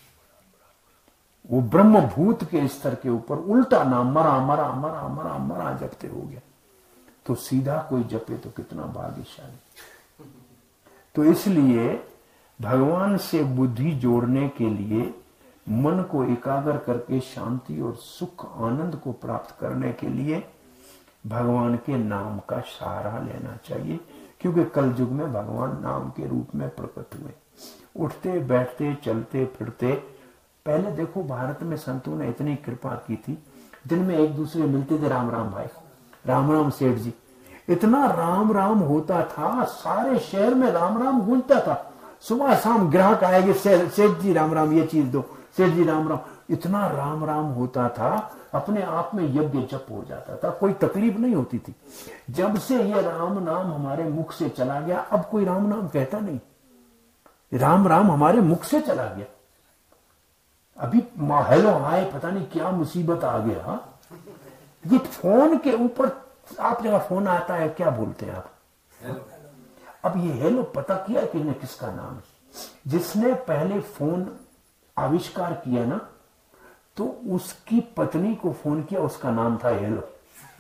वो ब्रह्म भूत के स्तर के ऊपर उल्टा नाम मरा मरा मरा मरा मरा जपते हो गया। तो सीधा कोई जपे तो कितना भाग्यशाली। तो इसलिए भगवान से बुद्धि जोड़ने के लिए मन को एकाग्र करके शांति और सुख आनंद को प्राप्त करने के लिए भगवान के नाम का सहारा लेना चाहिए, क्योंकि कल युग में भगवान नाम के रूप में प्रकट हुए। उठते बैठते चलते फिरते, पहले देखो भारत में संतों ने इतनी कृपा की थी, दिन में एक दूसरे मिलते थे, राम राम भाई, राम राम सेठ जी, इतना राम राम होता था, सारे शहर में राम राम गूंजता था। सुबह शाम ग्राहक आएंगे, सेठ जी राम राम ये चीज दो, सेठ जी राम राम, इतना राम राम होता था, अपने आप में यज्ञ जप हो जाता था, कोई तकलीफ नहीं होती थी। जब से ये राम नाम हमारे मुख से चला गया, अब कोई राम नाम कहता नहीं, राम राम हमारे मुख से चला गया। अभी हेलो हाय पता नहीं क्या मुसीबत आ गया। ये फोन के ऊपर आप जगह फोन आता है, क्या बोलते हैं आप? अब ये हेलो पता किया कि इन्हें किसका नाम है? जिसने पहले फोन आविष्कार किया ना, तो उसकी पत्नी को फोन किया, उसका नाम था हेलो।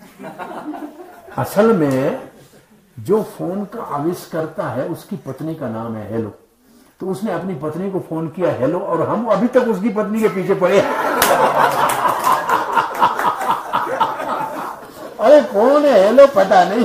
असल में जो फोन का आविष्कर्ता है उसकी पत्नी का नाम है हेलो। तो उसने अपनी पत्नी को फोन किया हेलो, और हम अभी तक उसकी पत्नी के पीछे पड़े। अरे कौन है हेलो पता नहीं।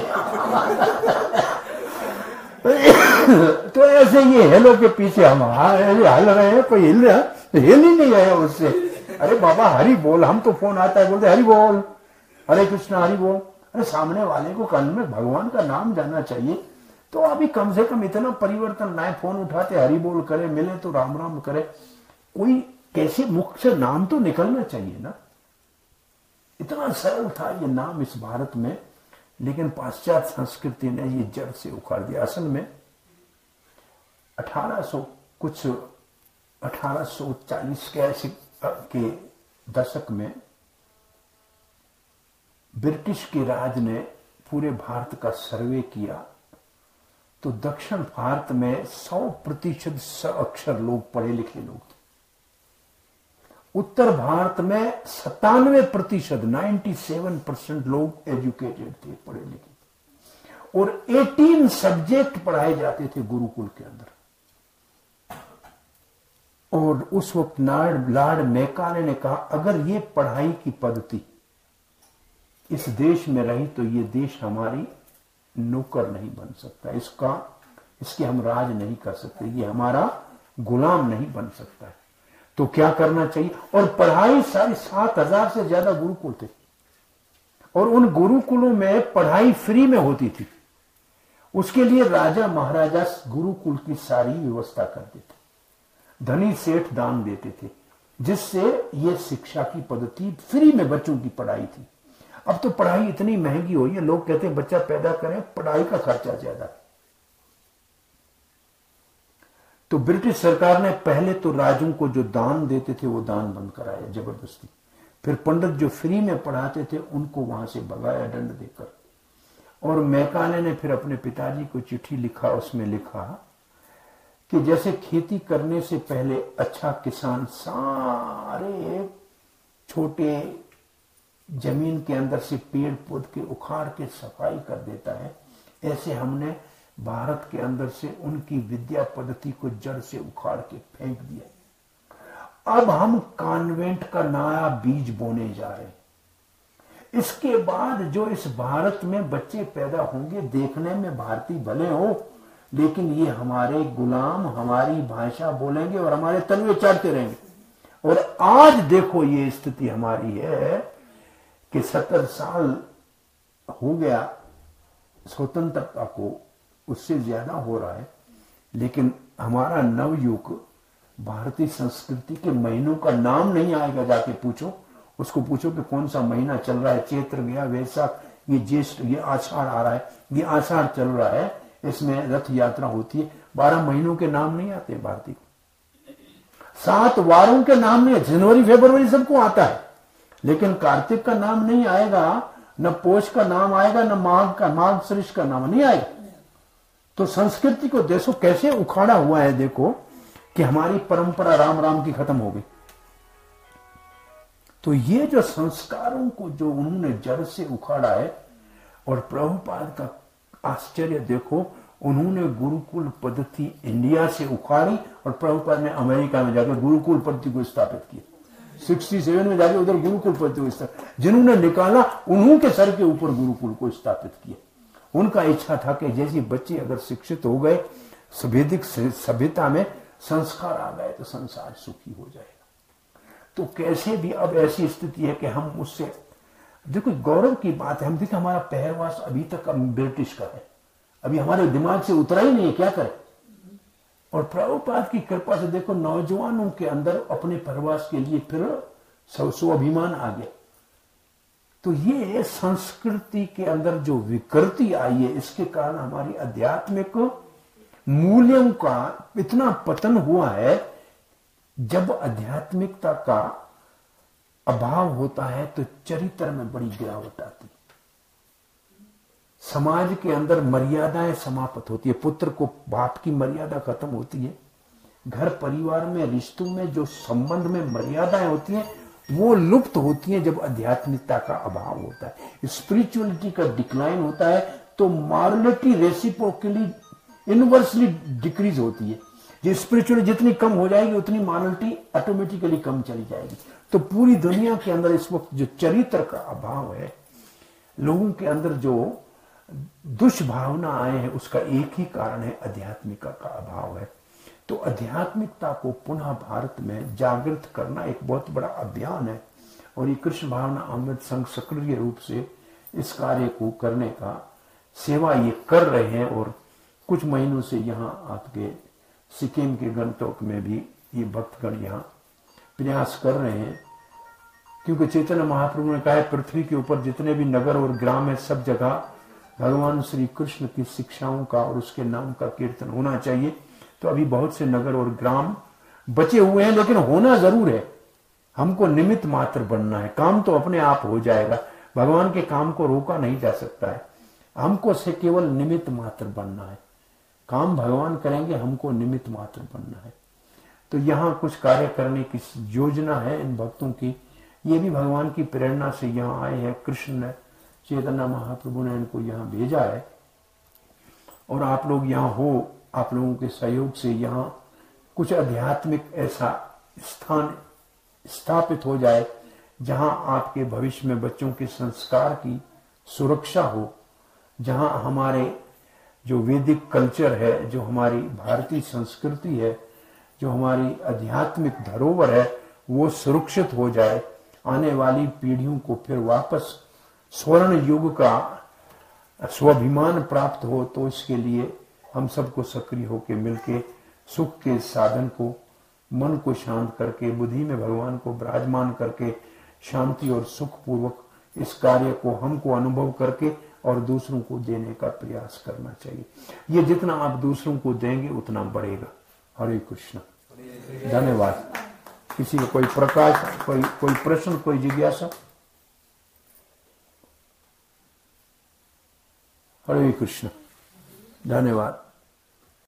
तो ऐसे ये हेलो के पीछे हम हिल रहे हैं, कोई हिल ही नहीं रहे उससे। अरे बाबा हरि बोल, हम तो फोन आता है बोलते हरि बोल, हरे कृष्ण हरि बोल। अरे सामने वाले को कान में भगवान का नाम जाना चाहिए। तो अभी कम से कम इतना परिवर्तन लाए, फोन उठाते हरि बोल करे, मिले तो राम राम करे, कोई कैसे मुख से नाम तो निकलना चाहिए ना। इतना सरल था ये नाम इस भारत में, लेकिन पाश्चात्य संस्कृति ने ये जड़ से उखाड़ दिया। असल में 1840 के दशक में ब्रिटिश के राज ने पूरे भारत का सर्वे किया, तो दक्षिण भारत में 100% साक्षर लोग, पढ़े लिखे लोग थे। उत्तर भारत में 97%, 97% लोग एजुकेटेड थे, पढ़े लिखे थे, और 18 सब्जेक्ट पढ़ाए जाते थे गुरुकुल के अंदर। और उस वक्त लॉर्ड मैकाले ने कहा अगर ये पढ़ाई की पद्धति इस देश में रही तो ये देश हमारी नौकर नहीं बन सकता, इसके हम राज नहीं कर सकते, ये हमारा गुलाम नहीं बन सकता है। तो क्या करना चाहिए? और पढ़ाई 7,500 से ज्यादा गुरुकुल थे, और उन गुरुकुलों में पढ़ाई फ्री में होती थी। उसके लिए राजा महाराजा गुरुकुल की सारी व्यवस्था करते थे, धनी सेठ दान देते थे, जिससे ये शिक्षा की पद्धति फ्री में बच्चों की पढ़ाई थी। अब तो पढ़ाई इतनी महंगी हुई है, लोग कहते हैं बच्चा पैदा करें, पढ़ाई का खर्चा ज्यादा। तो ब्रिटिश सरकार ने पहले तो राजों को जो दान देते थे वो दान बंद कराया जबरदस्ती। फिर पंडित जो फ्री में पढ़ाते थे उनको वहां से भगाया दंड देकर। और मैकाले ने फिर अपने पिताजी को चिट्ठी लिखा, उसमें लिखा कि जैसे खेती करने से पहले अच्छा किसान सारे छोटे जमीन के अंदर से पेड़ पौध के उखाड़ के सफाई कर देता है, ऐसे हमने भारत के अंदर से उनकी विद्या पद्धति को जड़ से उखाड़ के फेंक दिया। अब हम कॉन्वेंट का नया बीज बोने जा रहे हैं। इसके बाद जो इस भारत में बच्चे पैदा होंगे, देखने में भारतीय भले हो, लेकिन ये हमारे गुलाम, हमारी भाषा बोलेंगे और हमारे तलवे चाटते रहेंगे। और आज देखो ये स्थिति हमारी है कि 70 साल हो गया स्वतंत्रता को, उससे ज्यादा हो रहा है, लेकिन हमारा नवयुग भारतीय संस्कृति के महीनों का नाम नहीं आएगा। जाके पूछो, उसको पूछो कि कौन सा महीना चल रहा है, चैत्र गया, वैशाख, ये ज्येष्ठ, ये आषाढ़ आ रहा है, ये आषाढ़ चल रहा है, इसमें रथ यात्रा होती है। 12 महीनों के नाम नहीं आते भारतीय को, 7 वारों के नाम नहीं, जनवरी फरवरी सबको आता है, लेकिन कार्तिक का नाम नहीं आएगा, न पोष का नाम आएगा, न माघ शीर्ष का नाम नहीं आएगा। तो संस्कृति को देखो कैसे उखाड़ा हुआ है, देखो कि हमारी परंपरा राम राम की खत्म हो गई। तो ये जो संस्कारों को जो उन्होंने जड़ से उखाड़ा है, और प्रभुपाद का आश्चर्य देखो, उन्होंने गुरुकुल पद्धति इंडिया से उखाड़ी और प्रभुपाद ने अमेरिका में जाकर गुरुकुल पद्धति को स्थापित किया। 67 में जाकर उधर गुरुकुल पद्धति को स्थापित, जिन्होंने निकाला उन्हों के सर के ऊपर गुरुकुल को स्थापित किया। उनका इच्छा था कि जैसे बच्चे अगर शिक्षित हो गए, वैदिक सभ्यता में संस्कार आ गए, तो संसार सुखी हो जाएगा। तो कैसे भी अब ऐसी स्थिति है कि हम उससे, देखो गौरव की बात है, हम देखिए हमारा पहरवास अभी तक ब्रिटिश का है, अभी हमारे दिमाग से उतरा ही नहीं है, क्या करें। और प्रभुपाद की कृपा से देखो नौजवानों के अंदर अपने पहरवास के लिए फिर स्वाभिमान आ गया। तो ये संस्कृति के अंदर जो विकृति आई है, इसके कारण हमारी आध्यात्मिक मूल्यों का इतना पतन हुआ है। जब आध्यात्मिकता का अभाव होता है तो चरित्र में बड़ी गिरावट आती, समाज के अंदर मर्यादाएं समाप्त होती है, पुत्र को बाप की मर्यादा खत्म होती है, घर परिवार में रिश्तों में जो संबंध में मर्यादाएं होती हैं वो लुप्त होती हैं जब आध्यात्मिकता का अभाव होता है, स्पिरिचुअलिटी का डिक्लाइन होता है, तो मॉरलिटी रेसिप्रोकली इनवर्सली डिक्रीज होती है। जो स्पिरिचुअलिटी जितनी कम हो जाएगी उतनी मॉरलिटी ऑटोमेटिकली कम चली जाएगी। तो पूरी दुनिया के अंदर इस वक्त जो चरित्र का अभाव है, लोगों के अंदर जो दुष्भावना आए हैं, उसका एक ही कारण है, आध्यात्मिकता का अभाव है। तो आध्यात्मिकता को पुनः भारत में जागृत करना एक बहुत बड़ा अभियान है, और ये कृष्ण भावना अमृत संघ सक्रिय रूप से इस कार्य को करने का सेवा ये कर रहे हैं। और कुछ महीनों से यहाँ आपके सिक्किम के गंगटोक में भी ये भक्तगण यहाँ प्रयास कर रहे हैं, क्योंकि चैतन्य महाप्रभु ने कहा है पृथ्वी के ऊपर जितने भी नगर और ग्राम है, सब जगह भगवान श्री कृष्ण की शिक्षाओं का और उसके नाम का कीर्तन होना चाहिए। तो अभी बहुत से नगर और ग्राम बचे हुए हैं, लेकिन होना जरूर है। हमको निमित्त मात्र बनना है, काम तो अपने आप हो जाएगा, भगवान के काम को रोका नहीं जा सकता है, हमको से केवल निमित्त मात्र बनना है। काम भगवान करेंगे, हमको निमित्त मात्र बनना है। तो यहाँ कुछ कार्य करने की योजना है इन भक्तों की, ये भी भगवान की प्रेरणा से यहाँ आए हैं। कृष्ण ने, चैतन्य महाप्रभु ने इनको यहाँ भेजा है, और आप लोग यहाँ हो, आप लोगों के सहयोग से यहाँ कुछ आध्यात्मिक ऐसा स्थान स्थापित हो जाए जहां आपके भविष्य में बच्चों के संस्कार की सुरक्षा हो, जहां हमारे जो वैदिक कल्चर है, जो हमारी भारतीय संस्कृति है, जो हमारी आध्यात्मिक धरोहर है, वो सुरक्षित हो जाए। आने वाली पीढ़ियों को फिर वापस स्वर्ण युग का स्वाभिमान प्राप्त हो। तो इसके लिए हम सबको सक्रिय होकर मिलके सुख के साधन को मन को शांत करके, बुद्धि में भगवान को विराजमान करके शांति और सुख पूर्वक इस कार्य को हमको अनुभव करके और दूसरों को देने का प्रयास करना चाहिए। ये जितना आप दूसरों को देंगे उतना बढ़ेगा। हरे कृष्ण, धन्यवाद। किसी को कोई प्रकाश, कोई प्रश्न, कोई जिज्ञासा? हरे कृष्ण, धन्यवाद।